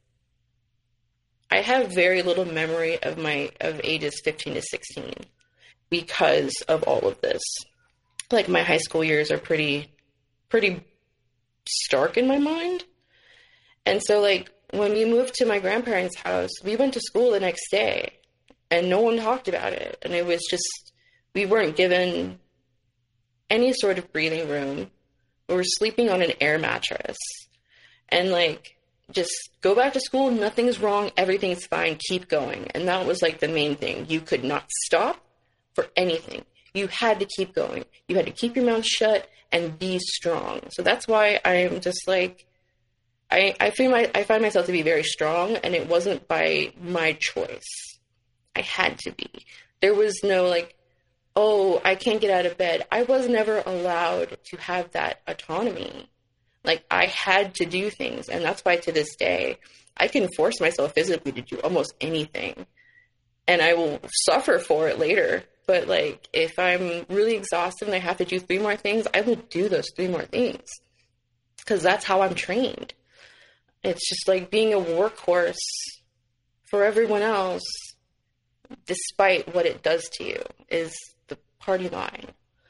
I have very little memory of my of ages fifteen to sixteen because of all of this. Like, my high school years are pretty, pretty stark in my mind. And so, like, when we moved to my grandparents' house, we went to school the next day and no one talked about it. And it was just, we weren't given any sort of breathing room. We were sleeping on an air mattress. And, like, just go back to school, nothing's wrong, everything's fine, keep going. And that was like the main thing. You could not stop for anything. You had to keep going. You had to keep your mouth shut and be strong. So that's why I'm just like, I, I feel my, I find myself to be very strong, and it wasn't by my choice. I had to be. There was no like, oh, I can't get out of bed. I was never allowed to have that autonomy. Like, I had to do things. And that's why to this day, I can force myself physically to do almost anything. And I will suffer for it later. But, like, if I'm really exhausted and I have to do three more things, I will do those three more things. Because that's how I'm trained. It's just like being a workhorse for everyone else, despite what it does to you, is the party line.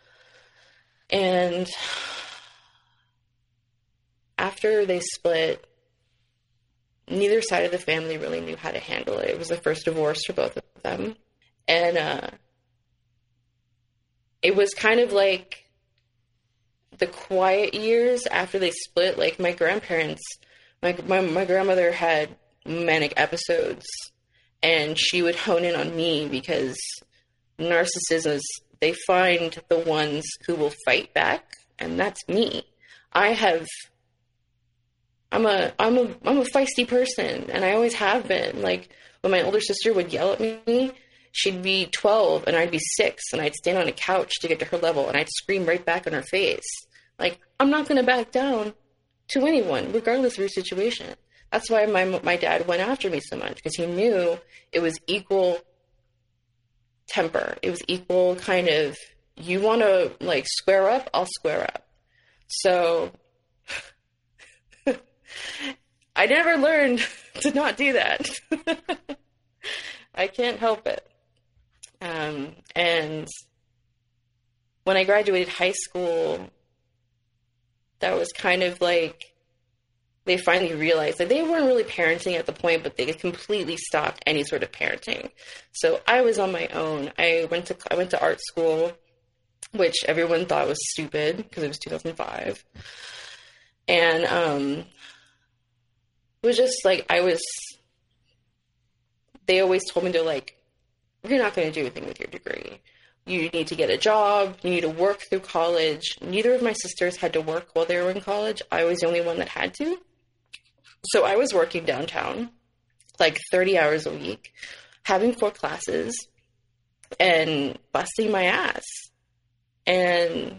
And after they split, neither side of the family really knew how to handle it. It was the first divorce for both of them. And uh, it was kind of like the quiet years after they split. Like, my grandparents, my, my, my grandmother had manic episodes, and she would hone in on me because narcissists, they find the ones who will fight back, and that's me. I have... I'm a, I'm a, I'm a feisty person, and I always have been. Like, when my older sister would yell at me, she'd be twelve and I'd be six, and I'd stand on a couch to get to her level, and I'd scream right back in her face. Like, I'm not going to back down to anyone, regardless of your situation. That's why my, my dad went after me so much, because he knew it was equal temper. It was equal kind of, you want to, like, square up, I'll square up. So I never learned to not do that. I can't help it. Um, and when I graduated high school, that was kind of like, they finally realized that they weren't really parenting at the point, but they had completely stopped any sort of parenting. So I was on my own. I went to, I went to art school, which everyone thought was stupid because it was two thousand five. And, um, it was just like, I was, they always told me, they're like, you're not going to do anything with your degree. You need to get a job. You need to work through college. Neither of my sisters had to work while they were in college. I was the only one that had to. So I was working downtown, like thirty hours a week, having four classes, and busting my ass. And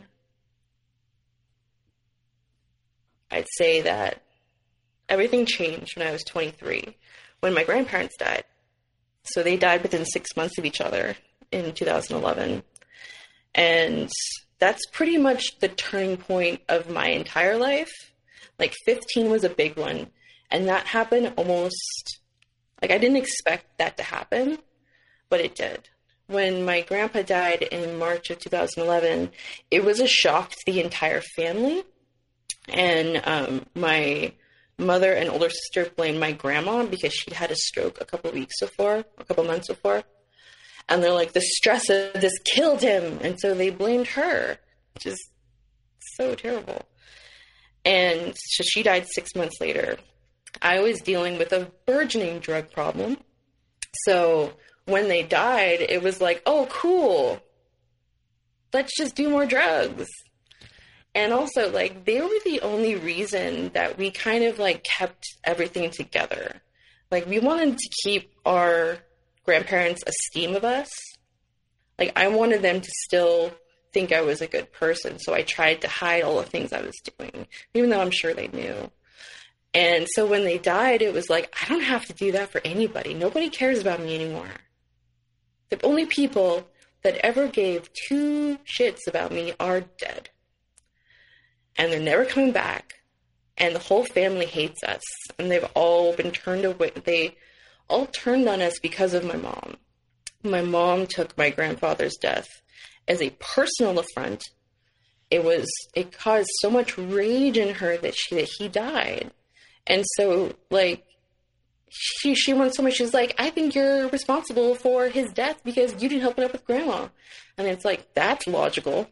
I'd say that everything changed when I was twenty-three, when my grandparents died. So they died within six months of each other in two thousand eleven. And that's pretty much the turning point of my entire life. Like, fifteen was a big one. And that happened almost, like, I didn't expect that to happen, but it did. When my grandpa died in March of two thousand eleven, it was a shock to the entire family. And um, my mother and older sister blamed my grandma because she'd had a stroke a couple weeks before, a couple months before. And they're like, the stress of this killed him. And so they blamed her, which is so terrible. And so she died six months later. I was dealing with a burgeoning drug problem. So when they died, it was like, oh, cool. Let's just do more drugs. And also, like, they were the only reason that we kind of, like, kept everything together. Like, we wanted to keep our grandparents' esteem of us. Like, I wanted them to still think I was a good person, so I tried to hide all the things I was doing, even though I'm sure they knew. And so when they died, it was like, I don't have to do that for anybody. Nobody cares about me anymore. The only people that ever gave two shits about me are dead. And they're never coming back. And the whole family hates us. And they've all been turned away. They all turned on us because of my mom. My mom took my grandfather's death as a personal affront. It was, it caused so much rage in her that she, that he died. And so, like, she, she went so much, she's like, I think you're responsible for his death because you didn't help it up with grandma. And it's like, that's logical.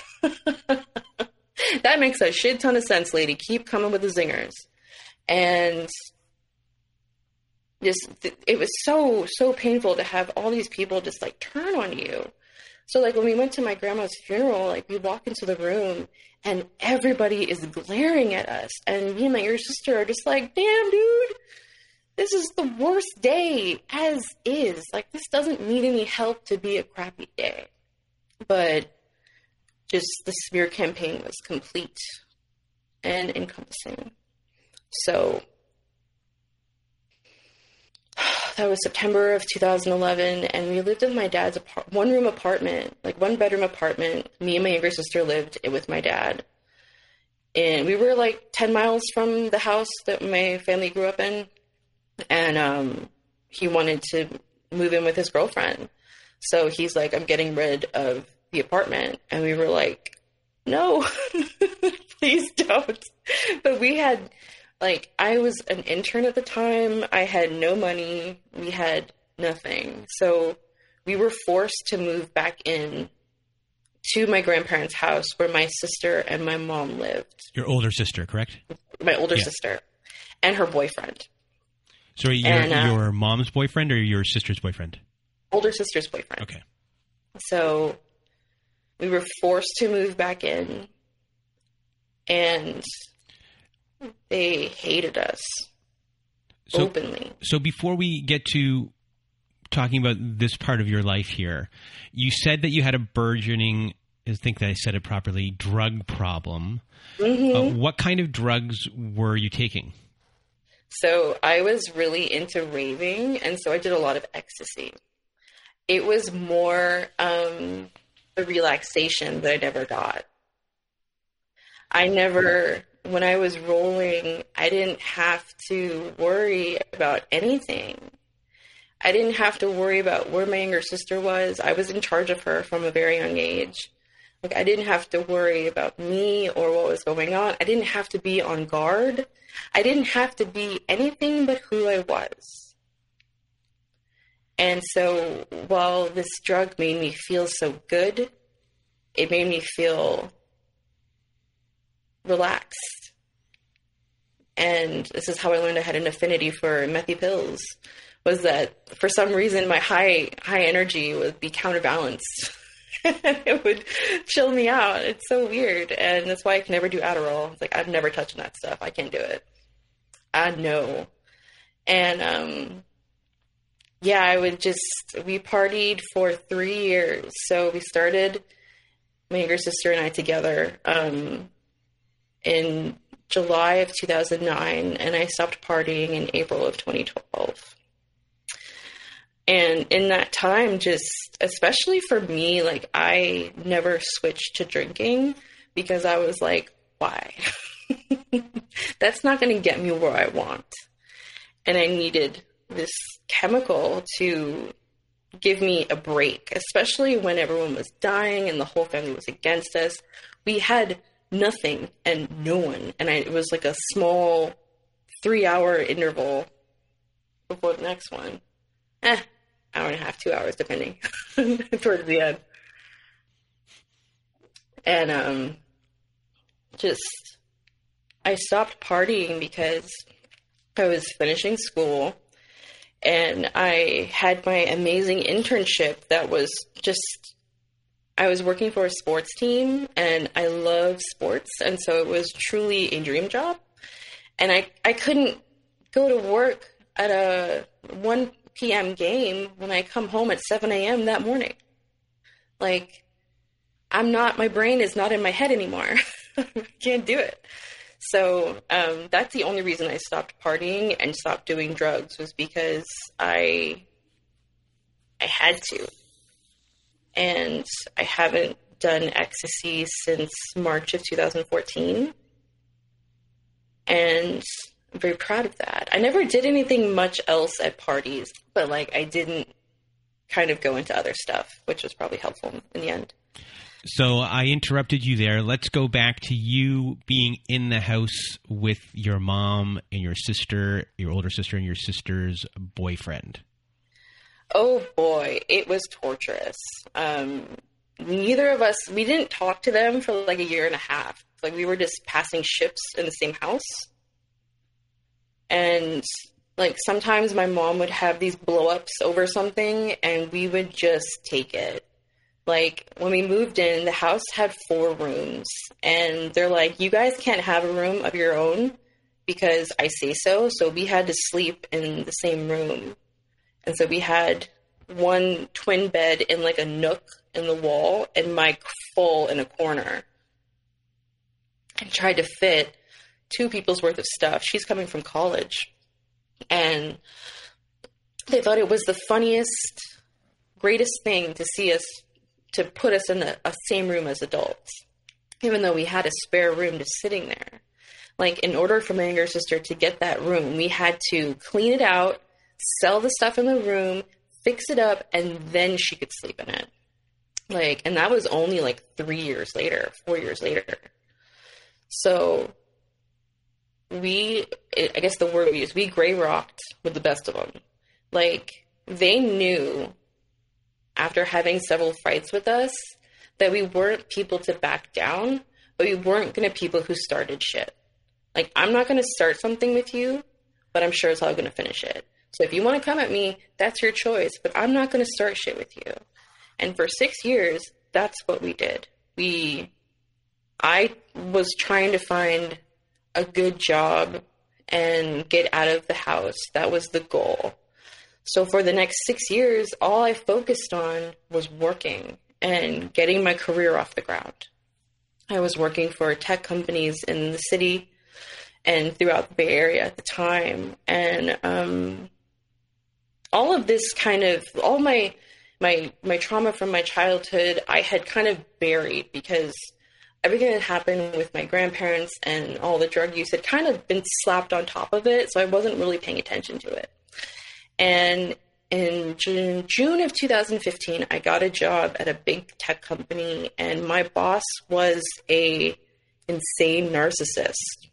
That makes a shit ton of sense, lady. Keep coming with the zingers. And just, it was so, so painful to have all these people just, like, turn on you. So, like, when we went to my grandma's funeral, like, we walk into the room and everybody is glaring at us. And me and my younger sister are just like, damn, dude, this is the worst day as is. Like, this doesn't need any help to be a crappy day. but just the smear campaign was complete and encompassing. So that was September of two thousand eleven, and we lived in my dad's apart- one-room apartment, like one-bedroom apartment. Me and my younger sister lived with my dad. And we were like ten miles from the house that my family grew up in. And um, he wanted to move in with his girlfriend. So he's like, I'm getting rid of the apartment. And we were like, no, please don't. But we had, like, I was an intern at the time. I had no money. We had nothing. So we were forced to move back in to my grandparents' house where my sister and my mom lived. Your older sister, correct? My older yeah. sister and her boyfriend. So your, and, uh, your mom's boyfriend or your sister's boyfriend? Older sister's boyfriend. Okay. So we were forced to move back in, and they hated us so, openly. So before we get to talking about this part of your life here, you said that you had a burgeoning, I think that I said it properly, drug problem. Mm-hmm. Uh, what kind of drugs were you taking? So I was really into raving, and so I did a lot of ecstasy. It was more um, the relaxation that I never got. I never, when I was rolling, I didn't have to worry about anything. I didn't have to worry about where my younger sister was. I was in charge of her from a very young age. Like, I didn't have to worry about me or what was going on. I didn't have to be on guard. I didn't have to be anything but who I was. And so while this drug made me feel so good, it made me feel relaxed. And this is how I learned I had an affinity for methy pills, was that for some reason my high high energy would be counterbalanced. It would chill me out. It's so weird. And that's why I can never do Adderall. It's like, I'm never touching that stuff. I can't do it. I know. And, um, yeah, I would just, we partied for three years. So we started, my younger sister and I together, um, in July of two thousand nine, and I stopped partying in April of twenty twelve. And in that time, just, especially for me, like, I never switched to drinking because I was like, why? That's not going to get me where I want. And I needed this chemical to give me a break, especially when everyone was dying and the whole family was against us. We had nothing and no one. And I, it was like a small three-hour interval before the next one. Eh. Hour and a half, two hours, depending, towards the end. And um, just, I stopped partying because I was finishing school, and I had my amazing internship that was just, I was working for a sports team, and I love sports, and so it was truly a dream job. And I, I couldn't go to work at a one p.m. game when I come home at seven a.m. that morning. Like, I'm not, my brain is not in my head anymore. I can't do it. So um, that's the only reason I stopped partying and stopped doing drugs, was because I, I had to. And I haven't done ecstasy since March of two thousand fourteen. And I'm very proud of that. I never did anything much else at parties, but like I didn't kind of go into other stuff, which was probably helpful in the end. So I interrupted you there. Let's go back to you being in the house with your mom and your sister, your older sister and your sister's boyfriend. Oh boy, it was torturous. Um, neither of us, we didn't talk to them for like a year and a half. Like, we were just passing ships in the same house. And, like, sometimes my mom would have these blow-ups over something, and we would just take it. Like, when we moved in, the house had four rooms. And they're like, you guys can't have a room of your own because I say so. So we had to sleep in the same room. And so we had one twin bed in, like, a nook in the wall and Mike full in a corner. And tried to fit two people's worth of stuff. She's coming from college. And they thought it was the funniest, greatest thing to see us, to put us in a, a same room as adults, even though we had a spare room just sitting there. Like, in order for my younger sister to get that room, we had to clean it out, sell the stuff in the room, fix it up, and then she could sleep in it. Like, and that was only like three years later, four years later. So we, I guess the word we used, we gray rocked with the best of them. Like, they knew after having several fights with us that we weren't people to back down, but we weren't going to people who started shit. Like, I'm not going to start something with you, but I'm sure as hell going to finish it. So if you want to come at me, that's your choice, but I'm not going to start shit with you. And for six years, that's what we did. We, I was trying to find a good job and get out of the house. That was the goal. So for the next six years, all I focused on was working and getting my career off the ground. I was working for tech companies in the city and throughout the Bay Area at the time. And um, all of this kind of, all my, my, my trauma from my childhood, I had kind of buried because everything that happened with my grandparents and all the drug use had kind of been slapped on top of it. So I wasn't really paying attention to it. And in June, June of two thousand fifteen, I got a job at a big tech company, and my boss was a insane narcissist.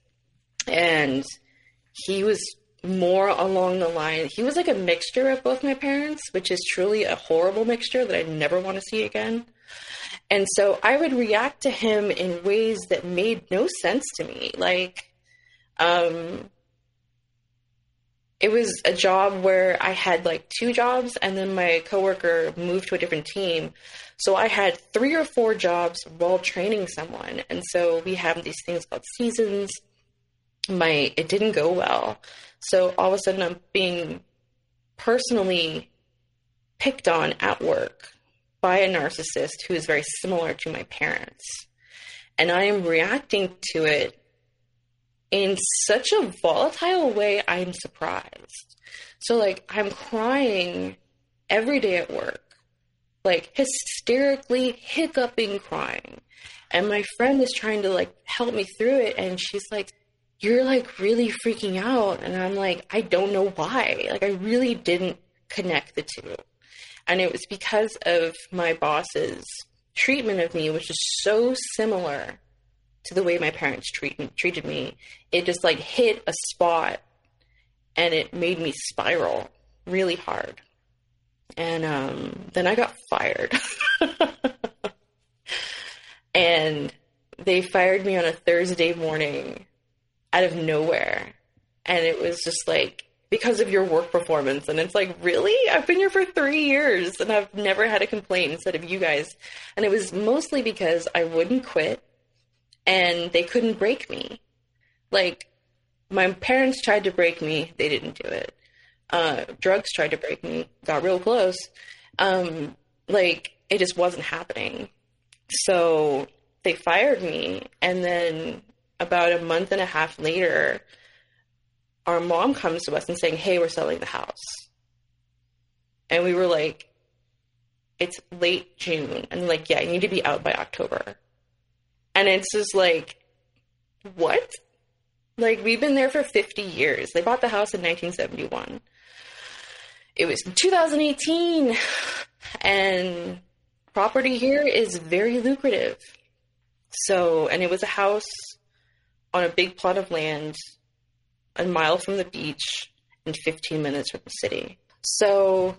And he was more along the line, he was like a mixture of both my parents, which is truly a horrible mixture that I never want to see again. And so I would react to him in ways that made no sense to me. Like, um, it was a job where I had like two jobs, and then my coworker moved to a different team. So I had three or four jobs while training someone. And so we have these things called seasons. My, it didn't go well. So all of a sudden I'm being personally picked on at work by a narcissist who is very similar to my parents. And I am reacting to it in such a volatile way, I'm surprised. So, like, I'm crying every day at work, like, hysterically hiccuping crying. And my friend is trying to, like, help me through it. And she's like, you're, like, really freaking out. And I'm like, I don't know why. Like, I really didn't connect the two. And it was because of my boss's treatment of me, which is so similar to the way my parents treat, treated me. It just like hit a spot and it made me spiral really hard. And um, then I got fired. And they fired me on a Thursday morning out of nowhere. And it was just like, because of your work performance. And it's like, really? I've been here for three years and I've never had a complaint instead of you guys. And it was mostly because I wouldn't quit and they couldn't break me. Like, my parents tried to break me. They didn't do it. Uh, drugs tried to break me. Got real close. Um, like, it just wasn't happening. So they fired me. And then about a month and a half later, our mom comes to us and saying, hey, we're selling the house. And we were like, it's late June. And like, yeah, you need to be out by October. And it's just like, what? Like, we've been there for fifty years. They bought the house in nineteen seventy-one. It was two thousand eighteen. And property here is very lucrative. So, and it was a house on a big plot of land, a mile from the beach and fifteen minutes from the city. So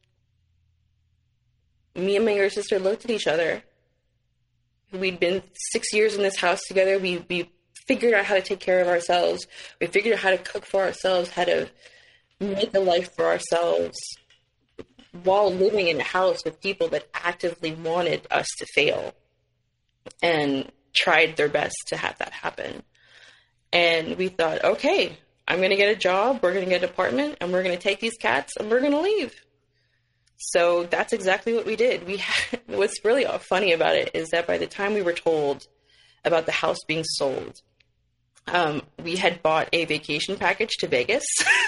me and my younger sister looked at each other. We'd been six years in this house together. We we figured out how to take care of ourselves. We figured out how to cook for ourselves, how to make a life for ourselves while living in a house with people that actively wanted us to fail and tried their best to have that happen. And we thought, okay, I'm going to get a job, we're going to get an apartment, and we're going to take these cats, and we're going to leave. So that's exactly what we did. We had, what's really funny about it is that by the time we were told about the house being sold, um, we had bought a vacation package to Vegas.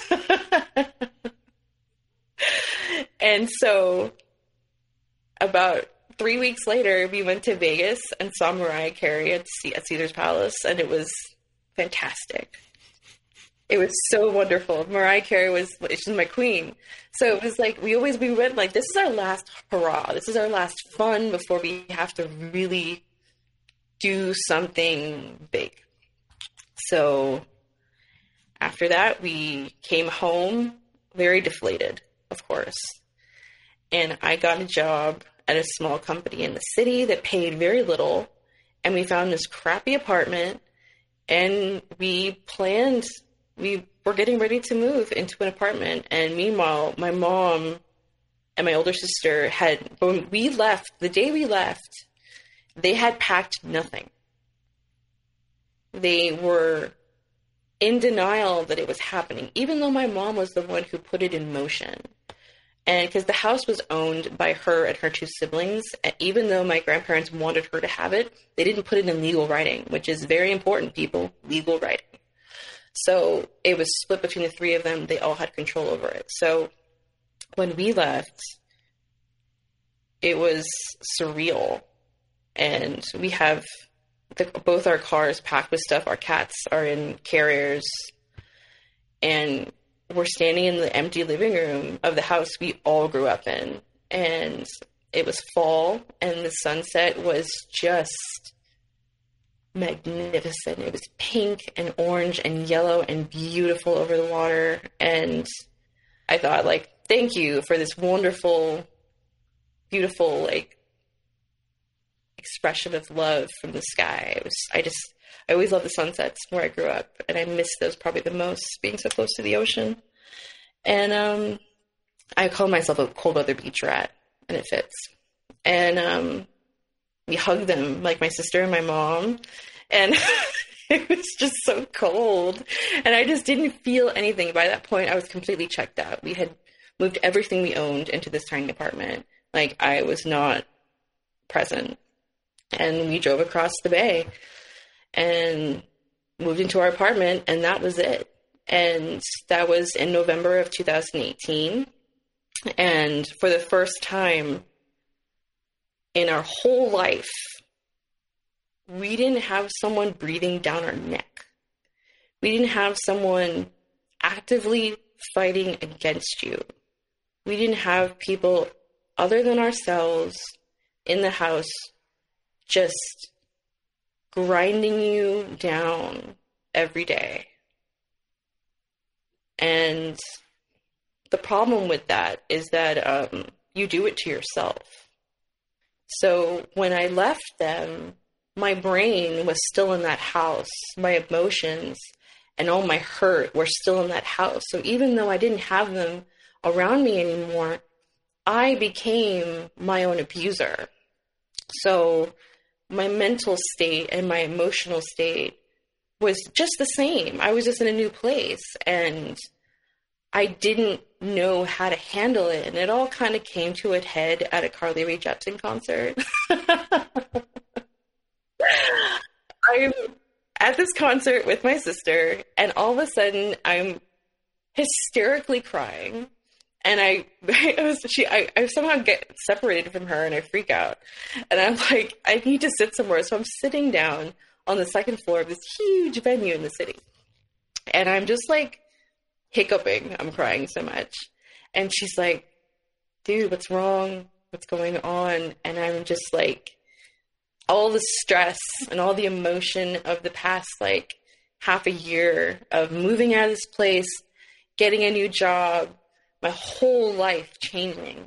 And so about three weeks later, we went to Vegas and saw Mariah Carey at, C- at Caesar's Palace, and it was fantastic. It was so wonderful. Mariah Carey was, she's my queen. So it was like, we always, we went like, this is our last hurrah. This is our last fun before we have to really do something big. So after that, we came home very deflated, of course. And I got a job at a small company in the city that paid very little. And we found this crappy apartment, and we planned, we were getting ready to move into an apartment. And meanwhile, my mom and my older sister had, when we left, the day we left, they had packed nothing. They were in denial that it was happening, even though my mom was the one who put it in motion. And because the house was owned by her and her two siblings, even though my grandparents wanted her to have it, they didn't put it in legal writing, which is very important, people, legal writing. So it was split between the three of them. They all had control over it. So when we left, it was surreal. And we have the, both our cars packed with stuff. Our cats are in carriers. And we're standing in the empty living room of the house we all grew up in. And it was fall, and the sunset was just magnificent. It was pink and orange and yellow and beautiful over the water. And I thought, like, thank you for this wonderful, beautiful, like, expression of love from the sky. It was, I just, I always loved the sunsets where I grew up, and I miss those probably the most, being so close to the ocean. And um, I call myself a cold weather beach rat, and it fits. And um, we hugged them, like my sister and my mom, and it was just so cold. And I just didn't feel anything. By that point, I was completely checked out. We had moved everything we owned into this tiny apartment. Like, I was not present. And we drove across the bay and moved into our apartment, and that was it. And that was in November of two thousand eighteen. And for the first time in our whole life, we didn't have someone breathing down our neck. We didn't have someone actively fighting against you. We didn't have people other than ourselves in the house just grinding you down every day. And the problem with that is that um, you do it to yourself. So when I left them, my brain was still in that house. My emotions and all my hurt were still in that house. So even though I didn't have them around me anymore, I became my own abuser. So my mental state and my emotional state was just the same. I was just in a new place, and I didn't know how to handle it. And it all kind of came to a head at a Carly Rae Jepsen concert. I'm at this concert with my sister, and all of a sudden I'm hysterically crying. And I, I was, she, I, I somehow get separated from her, and I freak out. And I'm like, I need to sit somewhere. So I'm sitting down on the second floor of this huge venue in the city. And I'm just like hiccuping. I'm crying so much. And she's like, dude, what's wrong? What's going on? And I'm just like, all the stress and all the emotion of the past, like, half a year of moving out of this place, getting a new job, my whole life changing.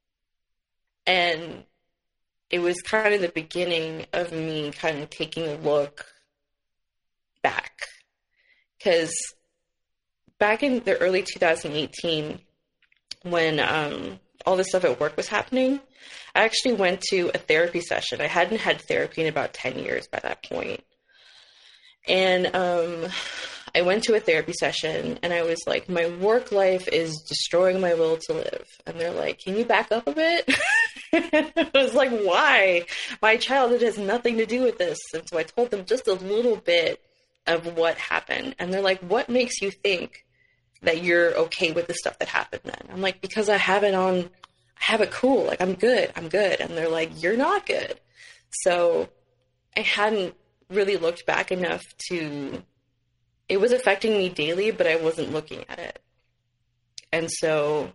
And it was kind of the beginning of me kind of taking a look back. Because back in the early two thousand eighteen, when um, all this stuff at work was happening, I actually went to a therapy session. I hadn't had therapy in about ten years by that point. And um, I went to a therapy session and I was like, my work life is destroying my will to live. And they're like, can you back up a bit? I was like, why? My childhood has nothing to do with this. And so I told them just a little bit of what happened. And they're like, what makes you think that you're okay with the stuff that happened then? I'm like, because I have it on, I have it cool. Like, I'm good. I'm good. And they're like, you're not good. So I hadn't really looked back enough to, it was affecting me daily, but I wasn't looking at it. And so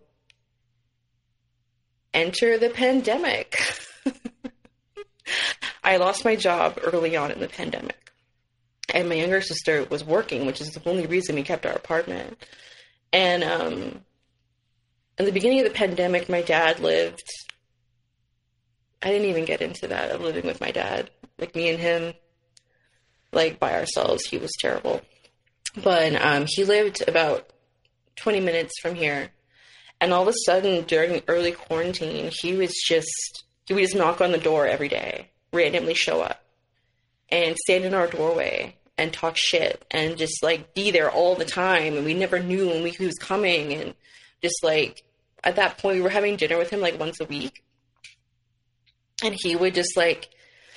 enter the pandemic. I lost my job early on in the pandemic. And my younger sister was working, which is the only reason we kept our apartment. And um, in the beginning of the pandemic, my dad lived, I didn't even get into that, of living with my dad. Like, me and him, like, by ourselves, he was terrible. But um, he lived about twenty minutes from here. And all of a sudden, during early quarantine, he was just, he would just knock on the door every day, randomly show up, and stand in our doorway and talk shit and just, like, be there all the time. And we never knew when we, he was coming. And just, like, at that point, we were having dinner with him, like, once a week. And he would just, like,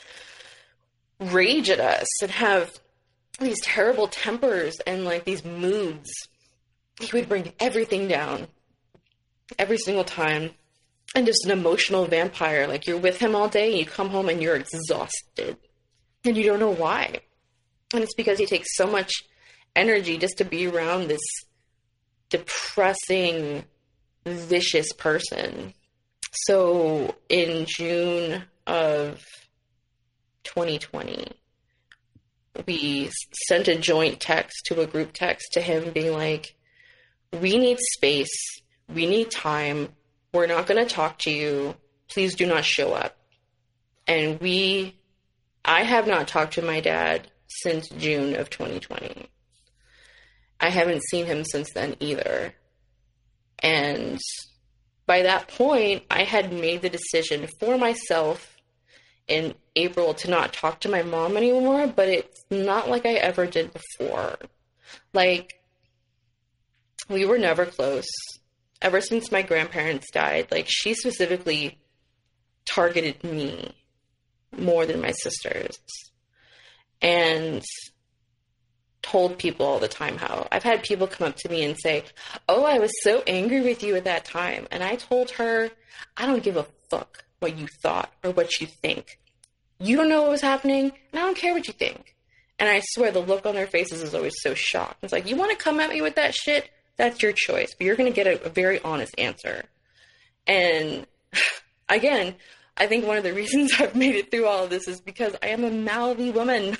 rage at us and have these terrible tempers and, like, these moods. He would bring everything down every single time. And just an emotional vampire. Like, you're with him all day and you come home and you're exhausted. And you don't know why. And it's because he takes so much energy just to be around this depressing, vicious person. So in June of twenty twenty, we sent a joint text to a group text to him being like, we need space. We need time. We're not going to talk to you. Please do not show up. And we, I have not talked to my dad since June of twenty twenty. I haven't seen him since then either. And by that point, I had made the decision for myself in April to not talk to my mom anymore, but it's not like I ever did before. Like, we were never close. Ever since my grandparents died, like, she specifically targeted me more than my sisters. And told people all the time how I've had people come up to me and say, oh, I was so angry with you at that time. And I told her, I don't give a fuck what you thought or what you think. You don't know what was happening, and I don't care what you think. And I swear the look on their faces is always so shocked. It's like, you want to come at me with that shit? That's your choice, but you're going to get a, a very honest answer. And again, I think one of the reasons I've made it through all of this is because I am a mouthy woman.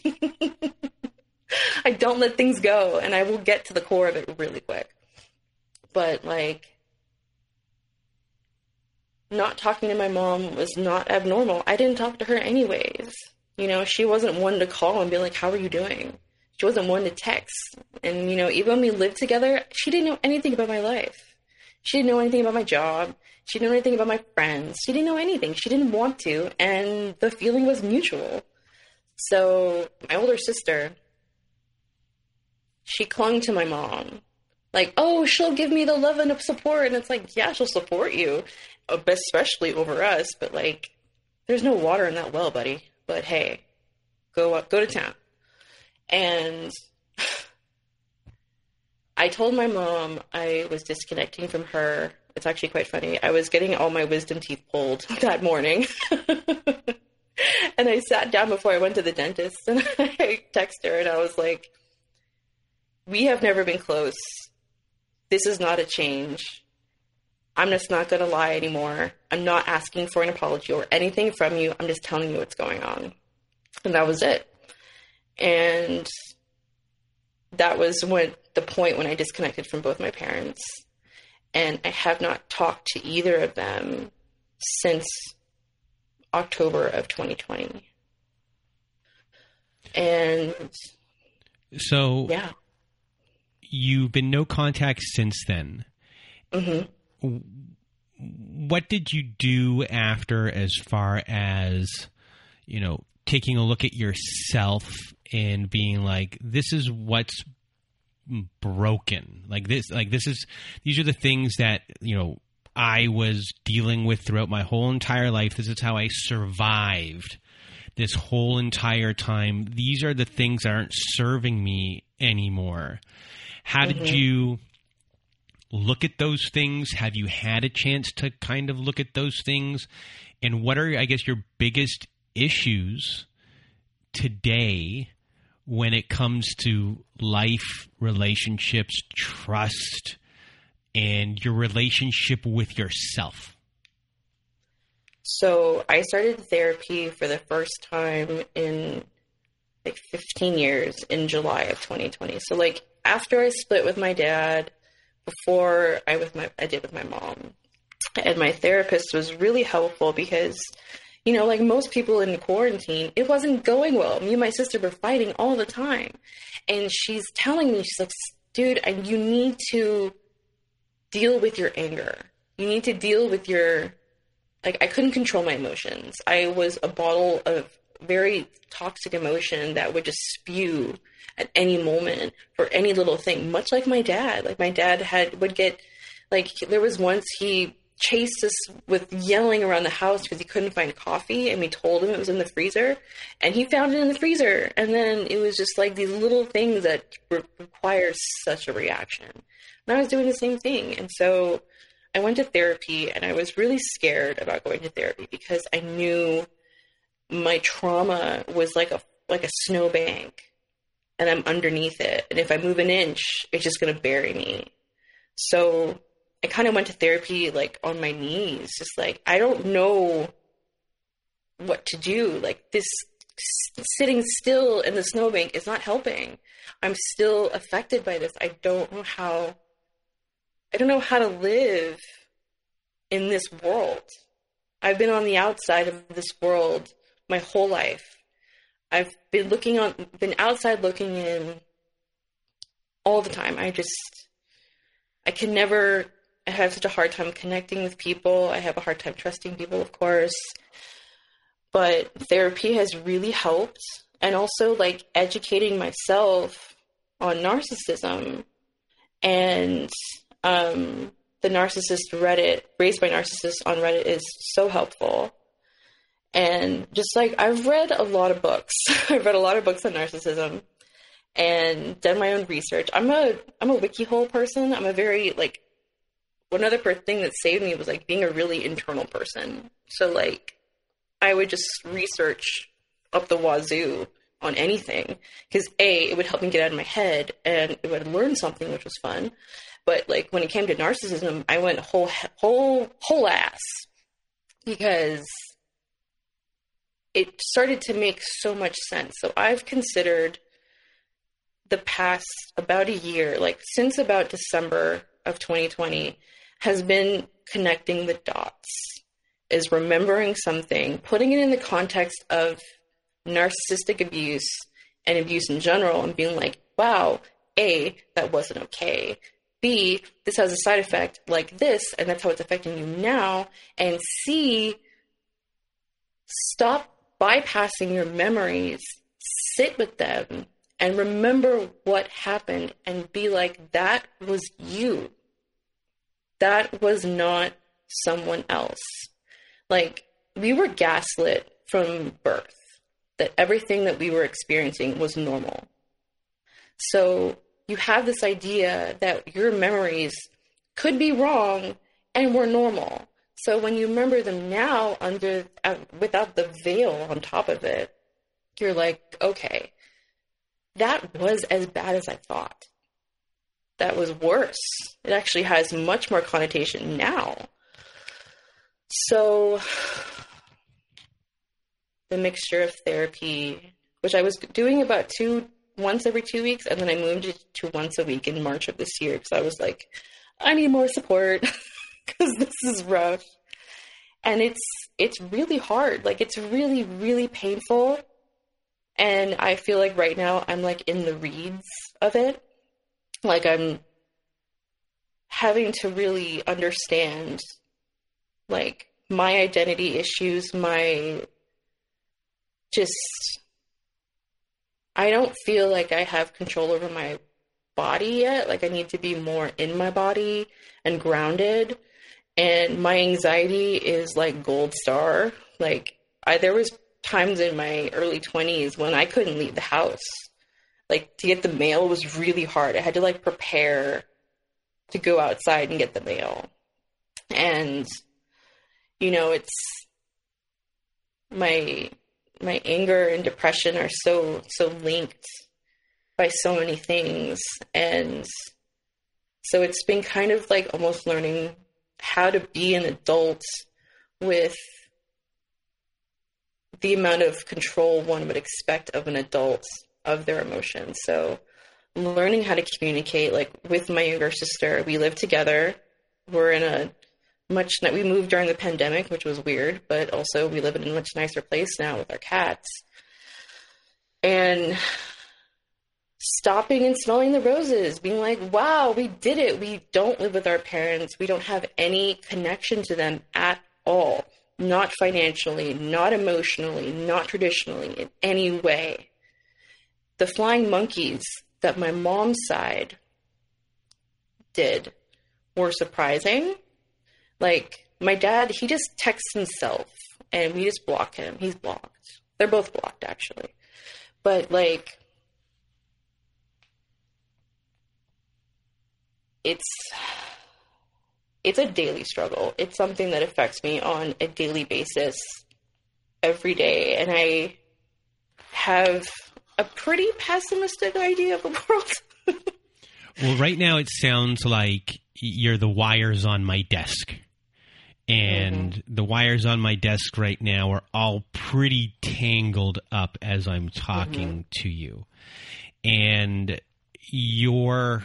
I don't let things go, and I will get to the core of it really quick. But, like, not talking to my mom was not abnormal. I didn't talk to her anyways. You know, she wasn't one to call and be like, how are you doing? She wasn't one to text. And, you know, even when we lived together, she didn't know anything about my life. She didn't know anything about my job. She didn't know anything about my friends. She didn't know anything. She didn't want to. And the feeling was mutual. So my older sister, she clung to my mom. Like, oh, she'll give me the love and support. And it's like, yeah, she'll support you, especially over us. But, like, there's no water in that well, buddy. But, hey, go up, go to town. And I told my mom I was disconnecting from her. It's actually quite funny. I was getting all my wisdom teeth pulled that morning. And I sat down before I went to the dentist, and I texted her, and I was like, we have never been close. This is not a change. I'm just not going to lie anymore. I'm not asking for an apology or anything from you. I'm just telling you what's going on. And that was it. And that was when the point when I disconnected from both my parents. And I have not talked to either of them since October of twenty twenty. And so, yeah, you've been no contact since then. Mm-hmm. What did you do after, as far as, you know, taking a look at yourself and being like, this is what's broken. Like this, like this is, these are the things that, you know, I was dealing with throughout my whole entire life. This is how I survived this whole entire time. These are the things that aren't serving me anymore. How mm-hmm. did you look at those things? Have you had a chance to kind of look at those things? And what are, I guess, your biggest issues today when it comes to life, relationships, trust, and your relationship with yourself? So I started therapy for the first time in like fifteen years in July of twenty twenty. So like after I split with my dad, before I with my I did with my mom. And my therapist was really helpful because, you know, like most people in quarantine, it wasn't going well. Me and my sister were fighting all the time. And she's telling me, she's like, dude, I, you need to deal with your anger. You need to deal with your, like, I couldn't control my emotions. I was a bottle of very toxic emotion that would just spew at any moment for any little thing, much like my dad. Like my dad had, would get, like, there was once he chased us with yelling around the house because he couldn't find coffee, and we told him it was in the freezer, and he found it in the freezer. And then it was just like these little things that re- require such a reaction. And I was doing the same thing. And so I went to therapy, and I was really scared about going to therapy because I knew my trauma was like a like a snowbank, and I'm underneath it. And if I move an inch, it's just going to bury me. So I kind of went to therapy like on my knees, just like, I don't know what to do. Like this sitting still in the snowbank is not helping. I'm still affected by this. I don't know how, I don't know how to live in this world. I've been on the outside of this world my whole life. I've been looking on, been outside looking in all the time. I just, I can never, I have such a hard time connecting with people. I have a hard time trusting people, of course. But therapy has really helped. And also like educating myself on narcissism and um, the narcissist Reddit, Raised by Narcissists on Reddit is so helpful. And just like, I've read a lot of books. I've read a lot of books on narcissism and done my own research. I'm a, I'm a wiki hole person. I'm a very like, one other per- thing that saved me was like being a really internal person. So like, I would just research up the wazoo on anything because A, it would help me get out of my head and it would learn something, which was fun. But like when it came to narcissism, I went whole, whole, whole ass because it started to make so much sense. So I've considered the past about a year, like since about December of twenty twenty, has been connecting the dots, is remembering something, putting it in the context of narcissistic abuse and abuse in general and being like, wow, A, that wasn't okay. B, this has a side effect like this, and that's how it's affecting you now. And C, stop bypassing your memories, sit with them, and remember what happened and be like, that was you. That was not someone else. Like, we were gaslit from birth that everything that we were experiencing was normal. So you have this idea that your memories could be wrong and were normal. So when you remember them now under uh, without the veil on top of it, you're like, okay, that was as bad as I thought. That was worse. It actually has much more connotation now. So the mixture of therapy, which I was doing about two, once every two weeks, and then I moved it to once a week in March of this year because I was like, I need more support because this is rough. And it's, it's really hard. Like, it's really, really painful. And I feel like right now I'm like in the reeds of it. Like I'm having to really understand like my identity issues, my just, I don't feel like I have control over my body yet. Like I need to be more in my body and grounded. And my anxiety is like gold star. Like I, there was times in my early twenties when I couldn't leave the house. Like to get the mail was really hard. I had to like prepare to go outside and get the mail. And, you know, it's my, my anger and depression are so, so linked by so many things. And so it's been kind of like almost learning how to be an adult with the amount of control one would expect of an adult of their emotions. So learning how to communicate, like with my younger sister, we live together. We're in a much, we moved during the pandemic, which was weird, but also we live in a much nicer place now with our cats. And stopping and smelling the roses, being like, wow, we did it. We don't live with our parents. We don't have any connection to them at all. Not financially, not emotionally, not traditionally, in any way. The flying monkeys that my mom's side did were surprising. Like, my dad, he just texts himself, and we just block him. He's blocked. They're both blocked, actually. But, like, it's... It's a daily struggle. It's something that affects me on a daily basis every day. And I have a pretty pessimistic idea of the world. Well, right now it sounds like you're the wires on my desk. And mm-hmm. the wires on my desk right now are all pretty tangled up as I'm talking mm-hmm. to you. And your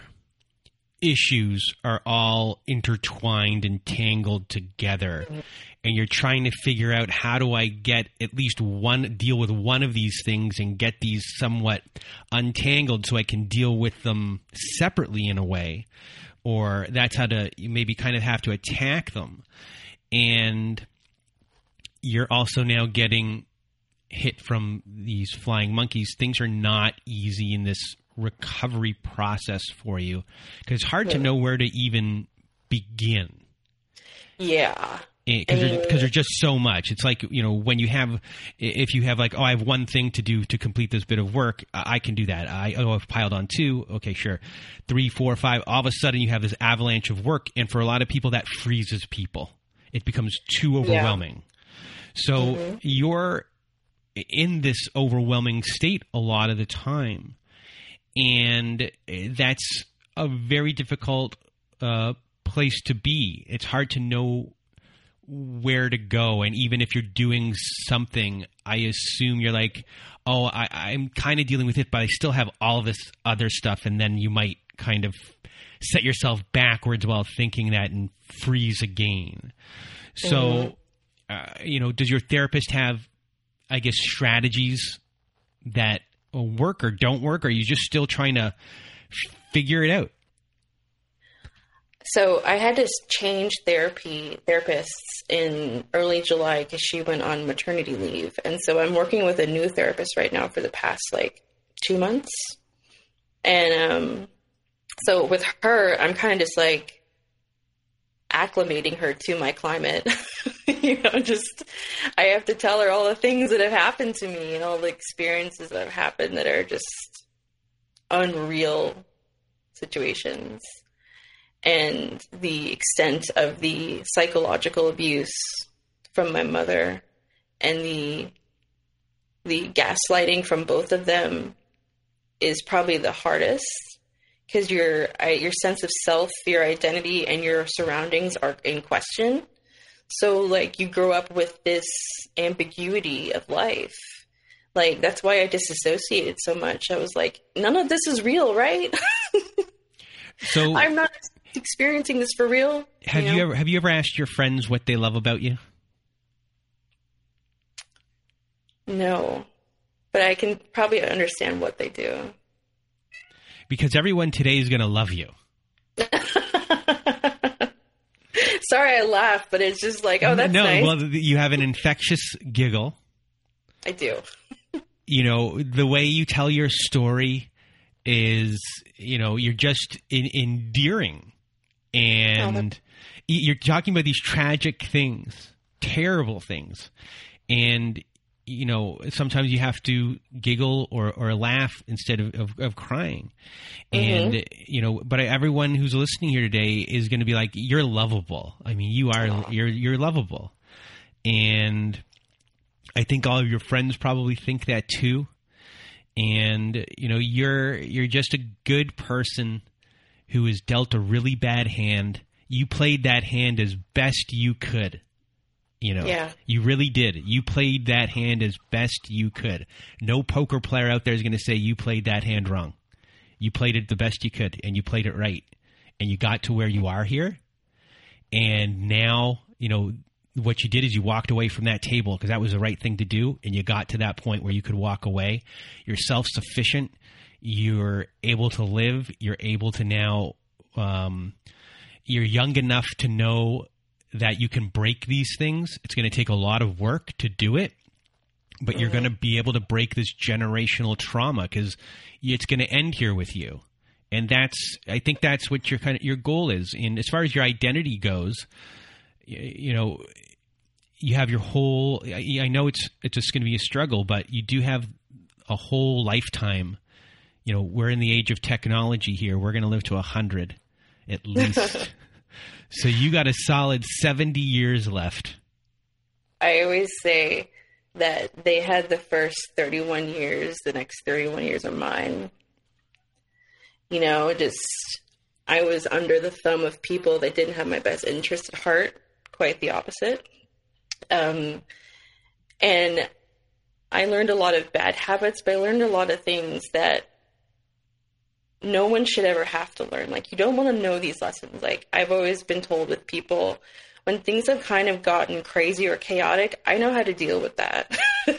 issues are all intertwined and tangled together, and you're trying to figure out, how do I get at least one, deal with one of these things and get these somewhat untangled so I can deal with them separately in a way, or that's how to, you maybe kind of have to attack them. And you're also now getting hit from these flying monkeys. Things are not easy in this recovery process for you, because it's hard yeah. to know where to even begin. Yeah. Because there's, there's just so much. It's like, you know, when you have, if you have like, oh, I have one thing to do to complete this bit of work, I can do that. I, oh, I've piled on two. Okay, sure. Three, four, five. All of a sudden you have this avalanche of work. And for a lot of people, that freezes people. It becomes too overwhelming. Yeah. So mm-hmm. you're in this overwhelming state a lot of the time. And that's a very difficult uh, place to be. It's hard to know where to go. And even if you're doing something, I assume you're like, oh, I, I'm kind of dealing with it, but I still have all of this other stuff. And then you might kind of set yourself backwards while thinking that and freeze again. So, mm-hmm. uh, you know, does your therapist have, I guess, strategies that work or don't work? Or are you just still trying to figure it out? So I had to change therapy therapists in early July because she went on maternity leave. And so I'm working with a new therapist right now for the past like two months. And um, so with her, I'm kind of just like acclimating her to my climate. You know, just, I have to tell her all the things that have happened to me and all the experiences that have happened that are just unreal situations. And the extent of the psychological abuse from my mother and the the gaslighting from both of them is probably the hardest, because your your sense of self, your identity, and your surroundings are in question. So, like, you grow up with this ambiguity of life. Like, that's why I disassociated so much. I was like, none of this is real, right? So I'm not experiencing this for real. Have you, know? you ever have you ever asked your friends what they love about you? No, but I can probably understand what they do. Because everyone today is going to love you. Sorry, I laugh, but it's just like, oh, that's no, nice. Well, you have an infectious giggle. I do. You know, the way you tell your story is, you know, you're just in, endearing. And you're talking about these tragic things, terrible things. And, you know, sometimes you have to giggle or, or laugh instead of, of, of crying. And, mm-hmm. you know, but everyone who's listening here today is going to be like, you're lovable. I mean, you are, you're, you're lovable. And I think all of your friends probably think that too. And, you know, you're, you're just a good person who was dealt a really bad hand. You played that hand as best you could. You know, yeah. You really did. You played that hand as best you could. No poker player out there is going to say you played that hand wrong. You played it the best you could, and you played it right. And you got to where you are here. And now, you know, what you did is you walked away from that table because that was the right thing to do, and you got to that point where you could walk away. You're self-sufficient. You're able to live. You're able to now um, – you're young enough to know that you can break these things. It's going to take a lot of work to do it, but mm-hmm. you're going to be able to break this generational trauma because it's going to end here with you. And that's – I think that's what your kind of your goal is. And as far as your identity goes – you know, you have your whole, I know it's, it's just going to be a struggle, but you do have a whole lifetime. You know, we're in the age of technology here. We're going to live to a hundred at least. So you got a solid seventy years left. I always say that they had the first thirty-one years, the next thirty-one years are mine. You know, just, I was under the thumb of people that didn't have my best interest at heart. Quite the opposite. Um, and I learned a lot of bad habits, but I learned a lot of things that no one should ever have to learn. Like, you don't want to know these lessons. Like, I've always been told with people, when things have kind of gotten crazy or chaotic, I know how to deal with that.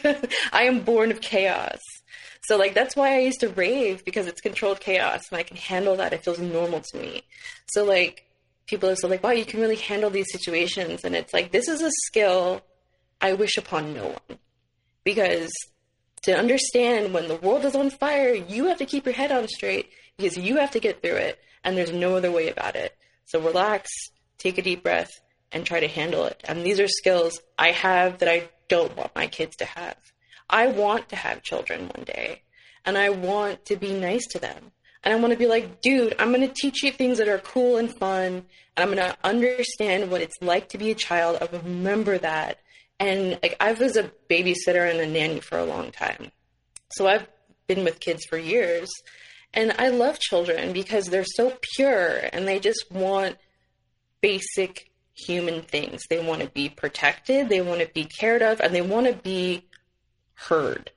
I am born of chaos. So, like, that's why I used to rave, because it's controlled chaos, and I can handle that. It feels normal to me. So, like, people are so like, wow, you can really handle these situations. And it's like, this is a skill I wish upon no one. Because to understand when the world is on fire, you have to keep your head on straight, because you have to get through it. And there's no other way about it. So relax, take a deep breath, and try to handle it. And these are skills I have that I don't want my kids to have. I want to have children one day. And I want to be nice to them. And I want to be like, dude, I'm going to teach you things that are cool and fun. And I'm going to understand what it's like to be a child. I remember that. And like, I was a babysitter and a nanny for a long time. So I've been with kids for years. And I love children because they're so pure and they just want basic human things. They want to be protected. They want to be cared of. And they want to be heard.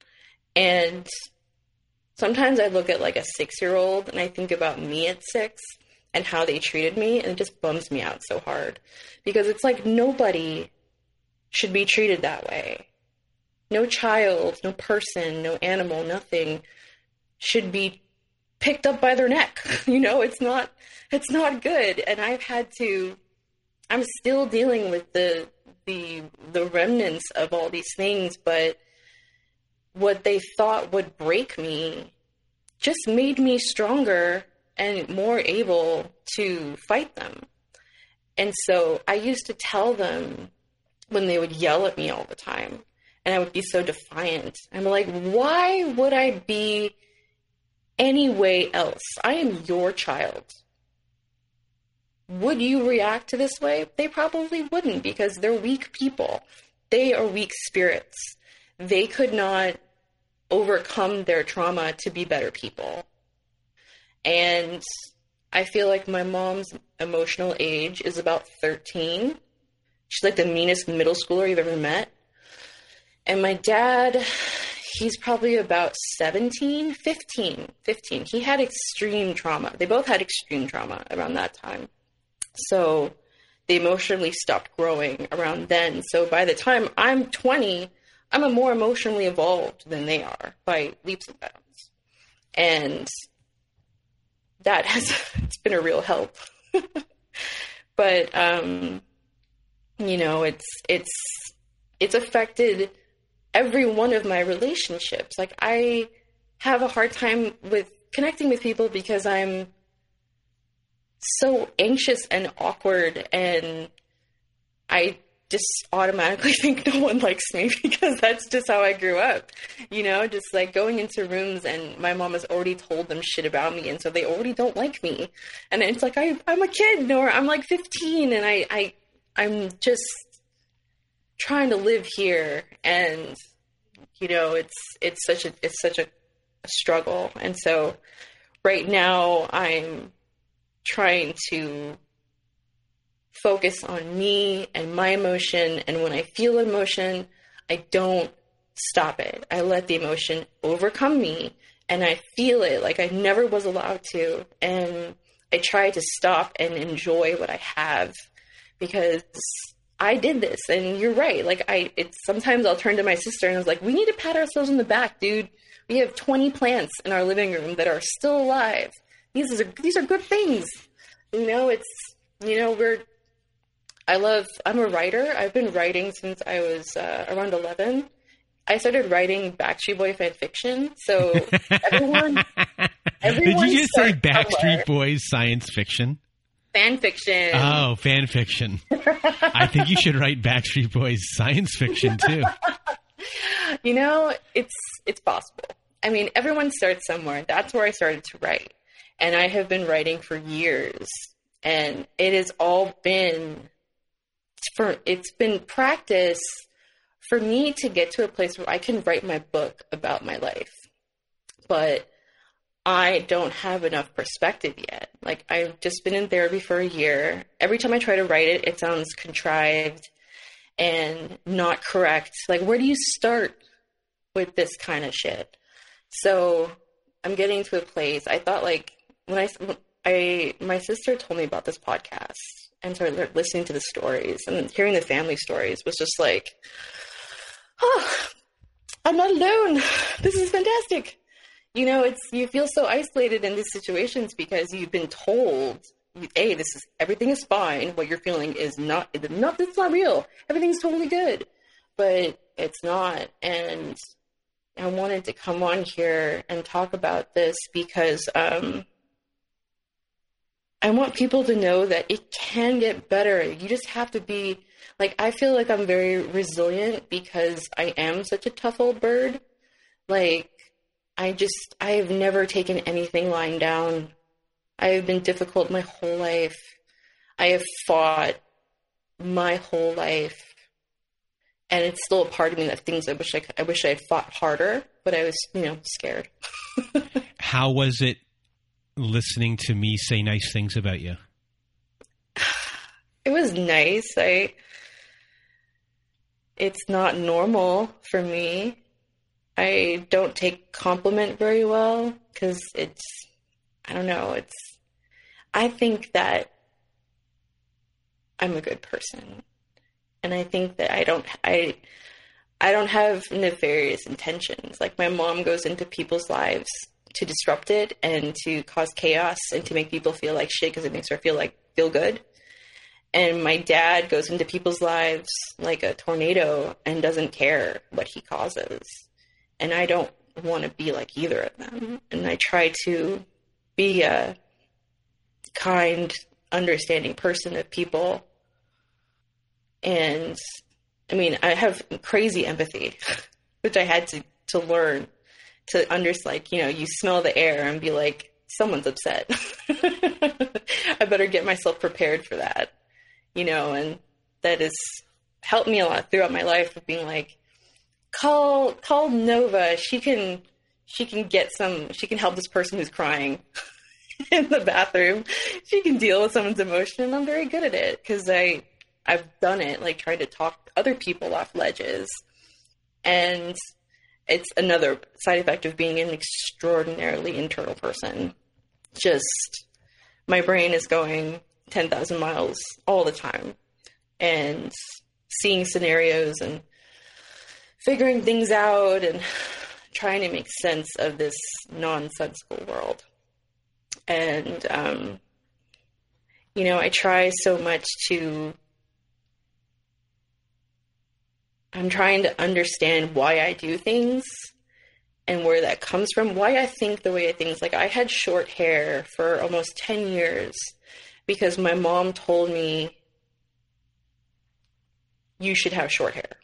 And sometimes I look at like a six-year-old and I think about me at six and how they treated me, and it just bums me out so hard because it's like nobody should be treated that way. No child, no person, no animal, nothing should be picked up by their neck. You know, it's not, it's not good. And I've had to, I'm still dealing with the, the, the remnants of all these things, but what they thought would break me just made me stronger and more able to fight them. And so I used to tell them when they would yell at me all the time, and I would be so defiant. I'm like, why would I be any way else? I am your child. Would you react to this way? They probably wouldn't, because they're weak people. They are weak spirits. They could not overcome their trauma to be better people. And I feel like my mom's emotional age is about thirteen. She's like the meanest middle schooler you've ever met. And my dad, he's probably about seventeen, fifteen, fifteen. He had extreme trauma. They both had extreme trauma around that time. So they emotionally stopped growing around then. So by the time I'm twenty, I'm a more emotionally evolved than they are by leaps and bounds. And that has, it's been a real help. But, um, you know, it's, it's, it's affected every one of my relationships. Like, I have a hard time with connecting with people because I'm so anxious and awkward, and I just automatically think no one likes me because that's just how I grew up, you know, just like going into rooms and my mom has already told them shit about me. And so they already don't like me. And it's like, I, I'm a kid, or I'm like fifteen and I, I, I'm just trying to live here. And, you know, it's, it's such a, it's such a, a struggle. And so right now I'm trying to focus on me and my emotion. And when I feel emotion, I don't stop it. I let the emotion overcome me and I feel it like I never was allowed to. And I try to stop and enjoy what I have because I did this. And you're right. Like I, it's sometimes I'll turn to my sister and I was like, we need to pat ourselves on the back, dude. We have twenty plants in our living room that are still alive. These are, these are good things. You know, it's, you know, we're, I love, I'm a writer. I've been writing since I was uh, around eleven. I started writing Backstreet Boy fan fiction. So everyone, everyone Did you just say Backstreet somewhere. Boys science fiction? Fan fiction. Oh, fan fiction. I think you should write Backstreet Boys science fiction too. You know, it's, it's possible. I mean, everyone starts somewhere. That's where I started to write. And I have been writing for years. And it has all been for it's been practice for me to get to a place where I can write my book about my life. But I don't have enough perspective yet. Like, I've just been in therapy for a year. Every time I try to write it, it sounds contrived and not correct. Like, where do you start with this kind of shit? So I'm getting to a place. I thought, like, when I, I my sister told me about this podcast and started listening to the stories and hearing the family stories was just like, oh, I'm not alone. This is fantastic. You know, it's, you feel so isolated in these situations because you've been told, hey, this is, everything is fine. What you're feeling is not, not, it's not real. Everything's totally good, but it's not. And I wanted to come on here and talk about this because, um, I want people to know that it can get better. You just have to be, like, I feel like I'm very resilient because I am such a tough old bird. Like, I just, I have never taken anything lying down. I have been difficult my whole life. I have fought my whole life. And it's still a part of me that things I wish I, I wish I had fought harder, but I was, you know, scared. How was it listening to me say nice things about you? It was nice. I, it's not normal for me. I don't take compliment very well because it's, I don't know, it's, I think that I'm a good person. And I think that I don't, I, I don't have nefarious intentions. Like, my mom goes into people's lives to disrupt it and to cause chaos and to make people feel like shit because it makes her feel like, feel good. And my dad goes into people's lives like a tornado and doesn't care what he causes. And I don't want to be like either of them. And I try to be a kind, understanding person of people. And I mean, I have crazy empathy, which I had to, to learn to understand, like, you know, you smell the air and be like, someone's upset. I better get myself prepared for that, you know, and that has helped me a lot throughout my life of being like, call, call Nova. She can, she can get some, she can help this person who's crying in the bathroom. She can deal with someone's emotion. And I'm very good at it because I, I've done it, like trying to talk other people off ledges. And it's another side effect of being an extraordinarily internal person. Just, my brain is going ten thousand miles all the time and seeing scenarios and figuring things out and trying to make sense of this nonsensical world. And, um, you know, I try so much to, I'm trying to understand why I do things and where that comes from, why I think the way I think. Like, I had short hair for almost ten years because my mom told me you should have short hair.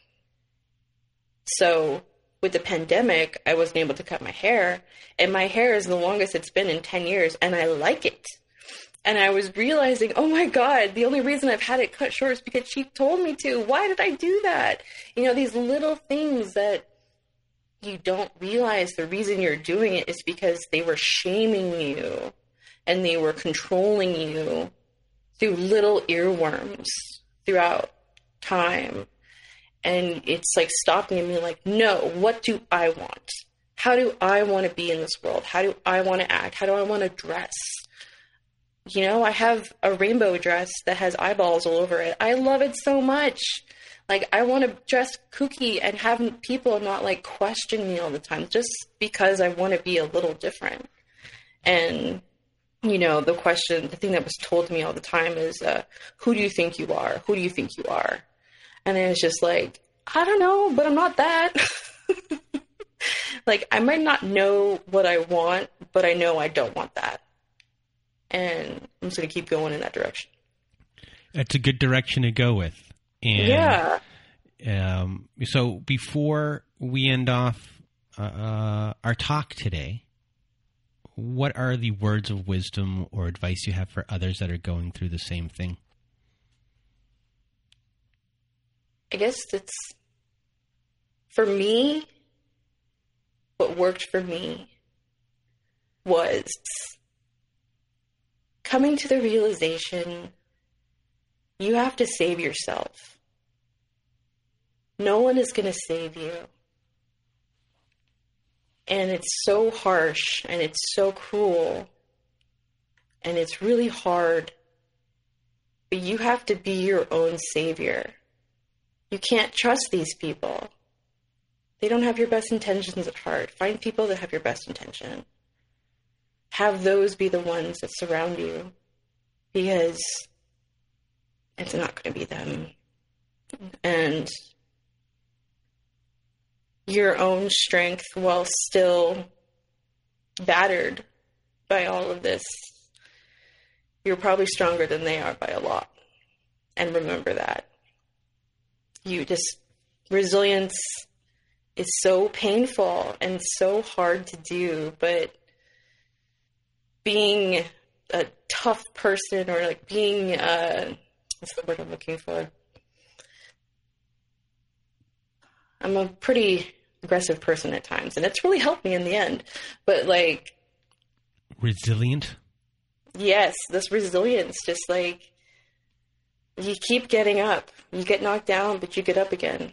So with the pandemic, I wasn't able to cut my hair, and my hair is the longest it's been in ten years, and I like it. And I was realizing, oh my God, the only reason I've had it cut short is because she told me to. Why did I do that? You know, these little things that you don't realize the reason you're doing it is because they were shaming you and they were controlling you through little earworms throughout time. And it's like stopping me like, no, what do I want? How do I want to be in this world? How do I want to act? How do I want to dress? You know, I have a rainbow dress that has eyeballs all over it. I love it so much. Like, I want to dress kooky and have people not, like, question me all the time just because I want to be a little different. And, you know, the question, the thing that was told to me all the time is, uh, who do you think you are? Who do you think you are? And then it's just like, I don't know, but I'm not that. Like, I might not know what I want, but I know I don't want that. And I'm just going to keep going in that direction. That's a good direction to go with. And, yeah. Um, so before we end off uh, our talk today, what are the words of wisdom or advice you have for others that are going through the same thing? I guess it's, for me, what worked for me was coming to the realization you have to save yourself. No one is going to save you. And it's so harsh and it's so cruel and it's really hard. But you have to be your own savior. You can't trust these people. They don't have your best intentions at heart. Find people that have your best intention. Have those be the ones that surround you, because it's not going to be them. And your own strength, while still battered by all of this, you're probably stronger than they are by a lot. And remember that. You just, resilience is so painful and so hard to do, but being a tough person, or like being, uh, what's the word I'm looking for? I'm a pretty aggressive person at times, and it's really helped me in the end. But like, resilient? Yes, this resilience, just like, you keep getting up. You get knocked down, but you get up again.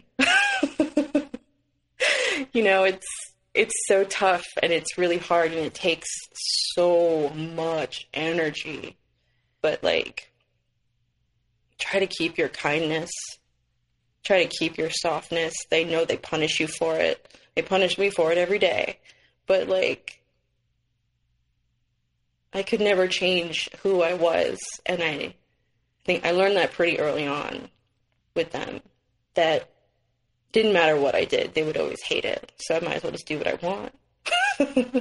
You know, it's it's so tough, and it's really hard, and it takes so much energy. But like, try to keep your kindness. Try to keep your softness. They know they punish you for it. They punish me for it every day. But like, I could never change who I was, and I think I learned that pretty early on with them, that didn't matter what I did, they would always hate it. So I might as well just do what I want.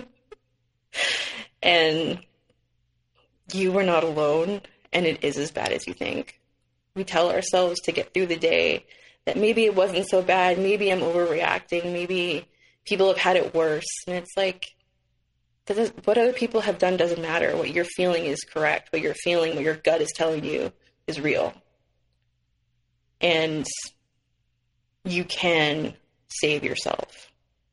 And you were not alone, and it is as bad as you think. We tell ourselves to get through the day that maybe it wasn't so bad, maybe I'm overreacting, maybe people have had it worse. And it's like, what other people have done doesn't matter. What you're feeling is correct. What you're feeling, what your gut is telling you is real. And you can save yourself.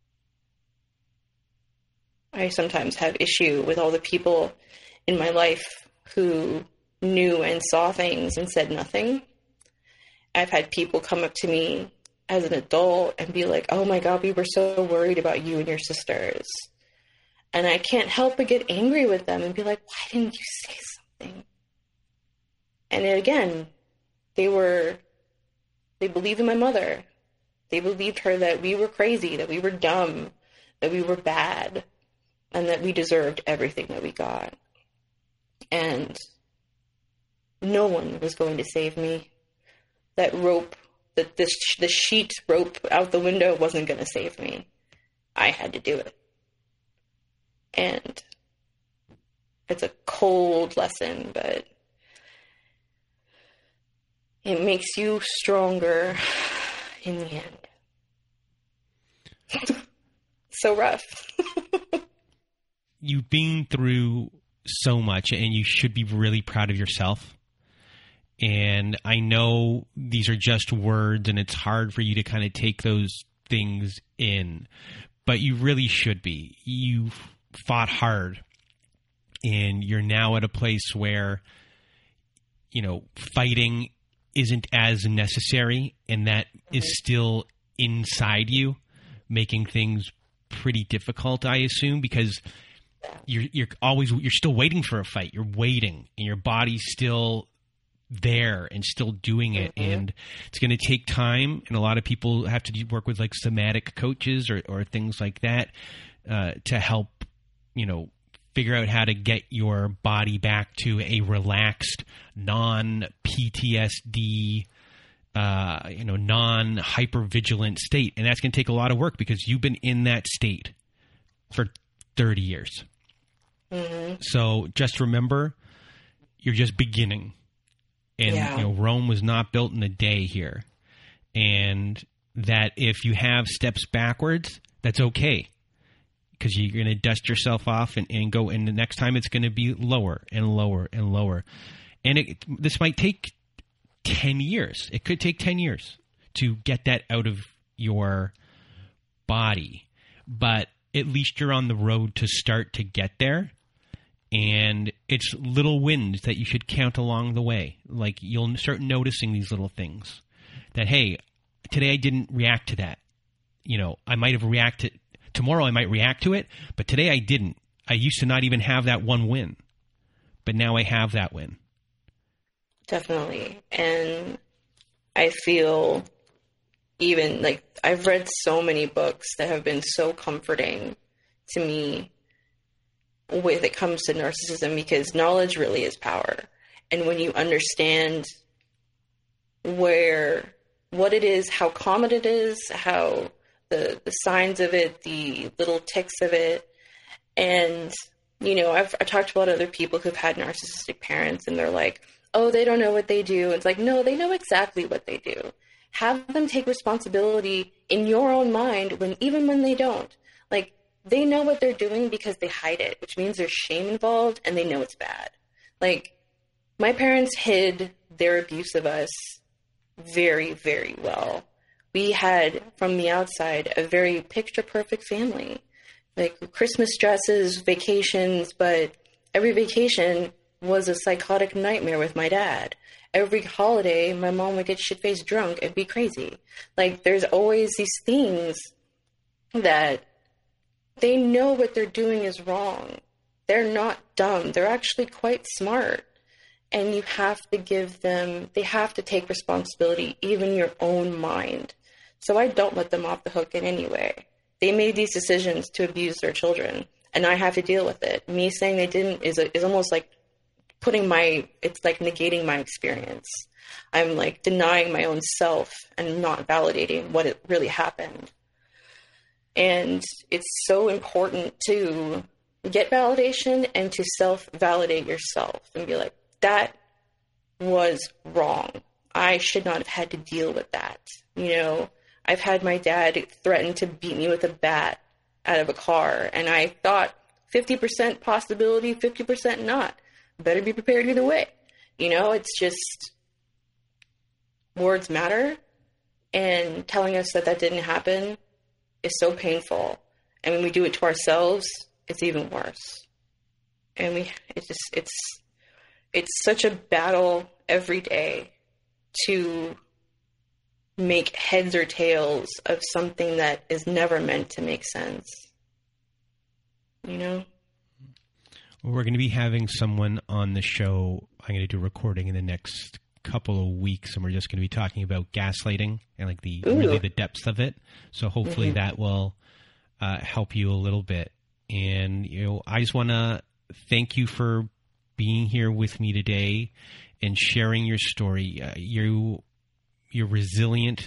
I sometimes have issue with all the people in my life who knew and saw things and said nothing. I've had people come up to me as an adult and be like, oh my God, we were so worried about you and your sisters. And I can't help but get angry with them and be like, why didn't you say something? And again, they were, they believed in my mother. They believed her that we were crazy, that we were dumb, that we were bad, and that we deserved everything that we got. And no one was going to save me. That rope, that this the sheet rope out the window wasn't going to save me. I had to do it. And it's a cold lesson, but it makes you stronger in the end. So rough. You've been through so much, and you should be really proud of yourself. And I know these are just words, and it's hard for you to kind of take those things in, but you really should be. You've fought hard, and you're now at a place where, you know, fighting isn't as necessary, and that mm-hmm. is still inside you, making things pretty difficult, I assume, because you're you're always you're still waiting for a fight. You're waiting, and your body's still there and still doing it, mm-hmm. and it's going to take time. And a lot of people have to do, work with like somatic coaches or or things like that uh, to help, you know, figure out how to get your body back to a relaxed, non-P T S D, uh, you know, non-hypervigilant state. And that's going to take a lot of work because you've been in that state for thirty years. Mm-hmm. So just remember, you're just beginning. And, yeah. you know, Rome was not built in a day here. And that if you have steps backwards, that's okay. Because you're going to dust yourself off and, and go, and the next time it's going to be lower and lower and lower. And it, this might take ten years. It could take ten years to get that out of your body. But at least you're on the road to start to get there. And it's little wins that you should count along the way. Like, you'll start noticing these little things. That, hey, today I didn't react to that. You know, I might have reacted. Tomorrow I might react to it, but today I didn't. I used to not even have that one win. But now I have that win. Definitely. And I feel even, like, I've read so many books that have been so comforting to me when it comes to narcissism, because knowledge really is power. And when you understand where, what it is, how common it is, how the, the signs of it, the little ticks of it. And, you know, I've I talked to a lot of other people who've had narcissistic parents, and they're like, oh, they don't know what they do. It's like, no, they know exactly what they do. Have them take responsibility in your own mind, when even when they don't. Like, they know what they're doing because they hide it, which means there's shame involved, and they know it's bad. Like, my parents hid their abuse of us very, very well. We had, from the outside, a very picture-perfect family. Like, Christmas dresses, vacations, but every vacation was a psychotic nightmare with my dad. Every holiday, my mom would get shit-faced drunk and be crazy. Like, there's always these things that they know what they're doing is wrong. They're not dumb. They're actually quite smart. And you have to give them, they have to take responsibility, even your own mind. So I don't let them off the hook in any way. They made these decisions to abuse their children, and I have to deal with it. Me saying they didn't is a, is almost like putting my, it's like negating my experience. I'm like denying my own self and not validating what it really happened. And it's so important to get validation and to self-validate yourself and be like, that was wrong. I should not have had to deal with that. You know, I've had my dad threaten to beat me with a bat out of a car, and I thought fifty percent possibility, fifty percent not. Better be prepared either way. You know, it's just, words matter, and telling us that that didn't happen is so painful. And when we do it to ourselves, it's even worse. And we, it's just, it's, it's such a battle every day to make heads or tails of something that is never meant to make sense. You know? Well, we're going to be having someone on the show. I'm going to do a recording in the next couple of weeks, and we're just going to be talking about gaslighting and like the Ooh. really the depths of it. So hopefully mm-hmm. that will uh, help you a little bit. And, you know, I just want to thank you for being here with me today and sharing your story. Uh, you, you're resilient,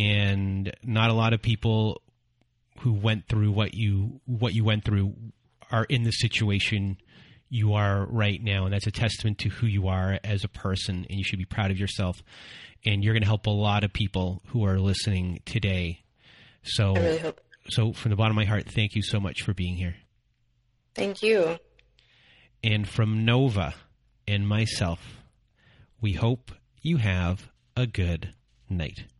and not a lot of people who went through what you what you went through are in the situation you are right now, and that's a testament to who you are as a person, and you should be proud of yourself. And you're going to help a lot of people who are listening today. So, I really hope. So from the bottom of my heart, thank you so much for being here. Thank you. And from Nova and myself, we hope you have a good night.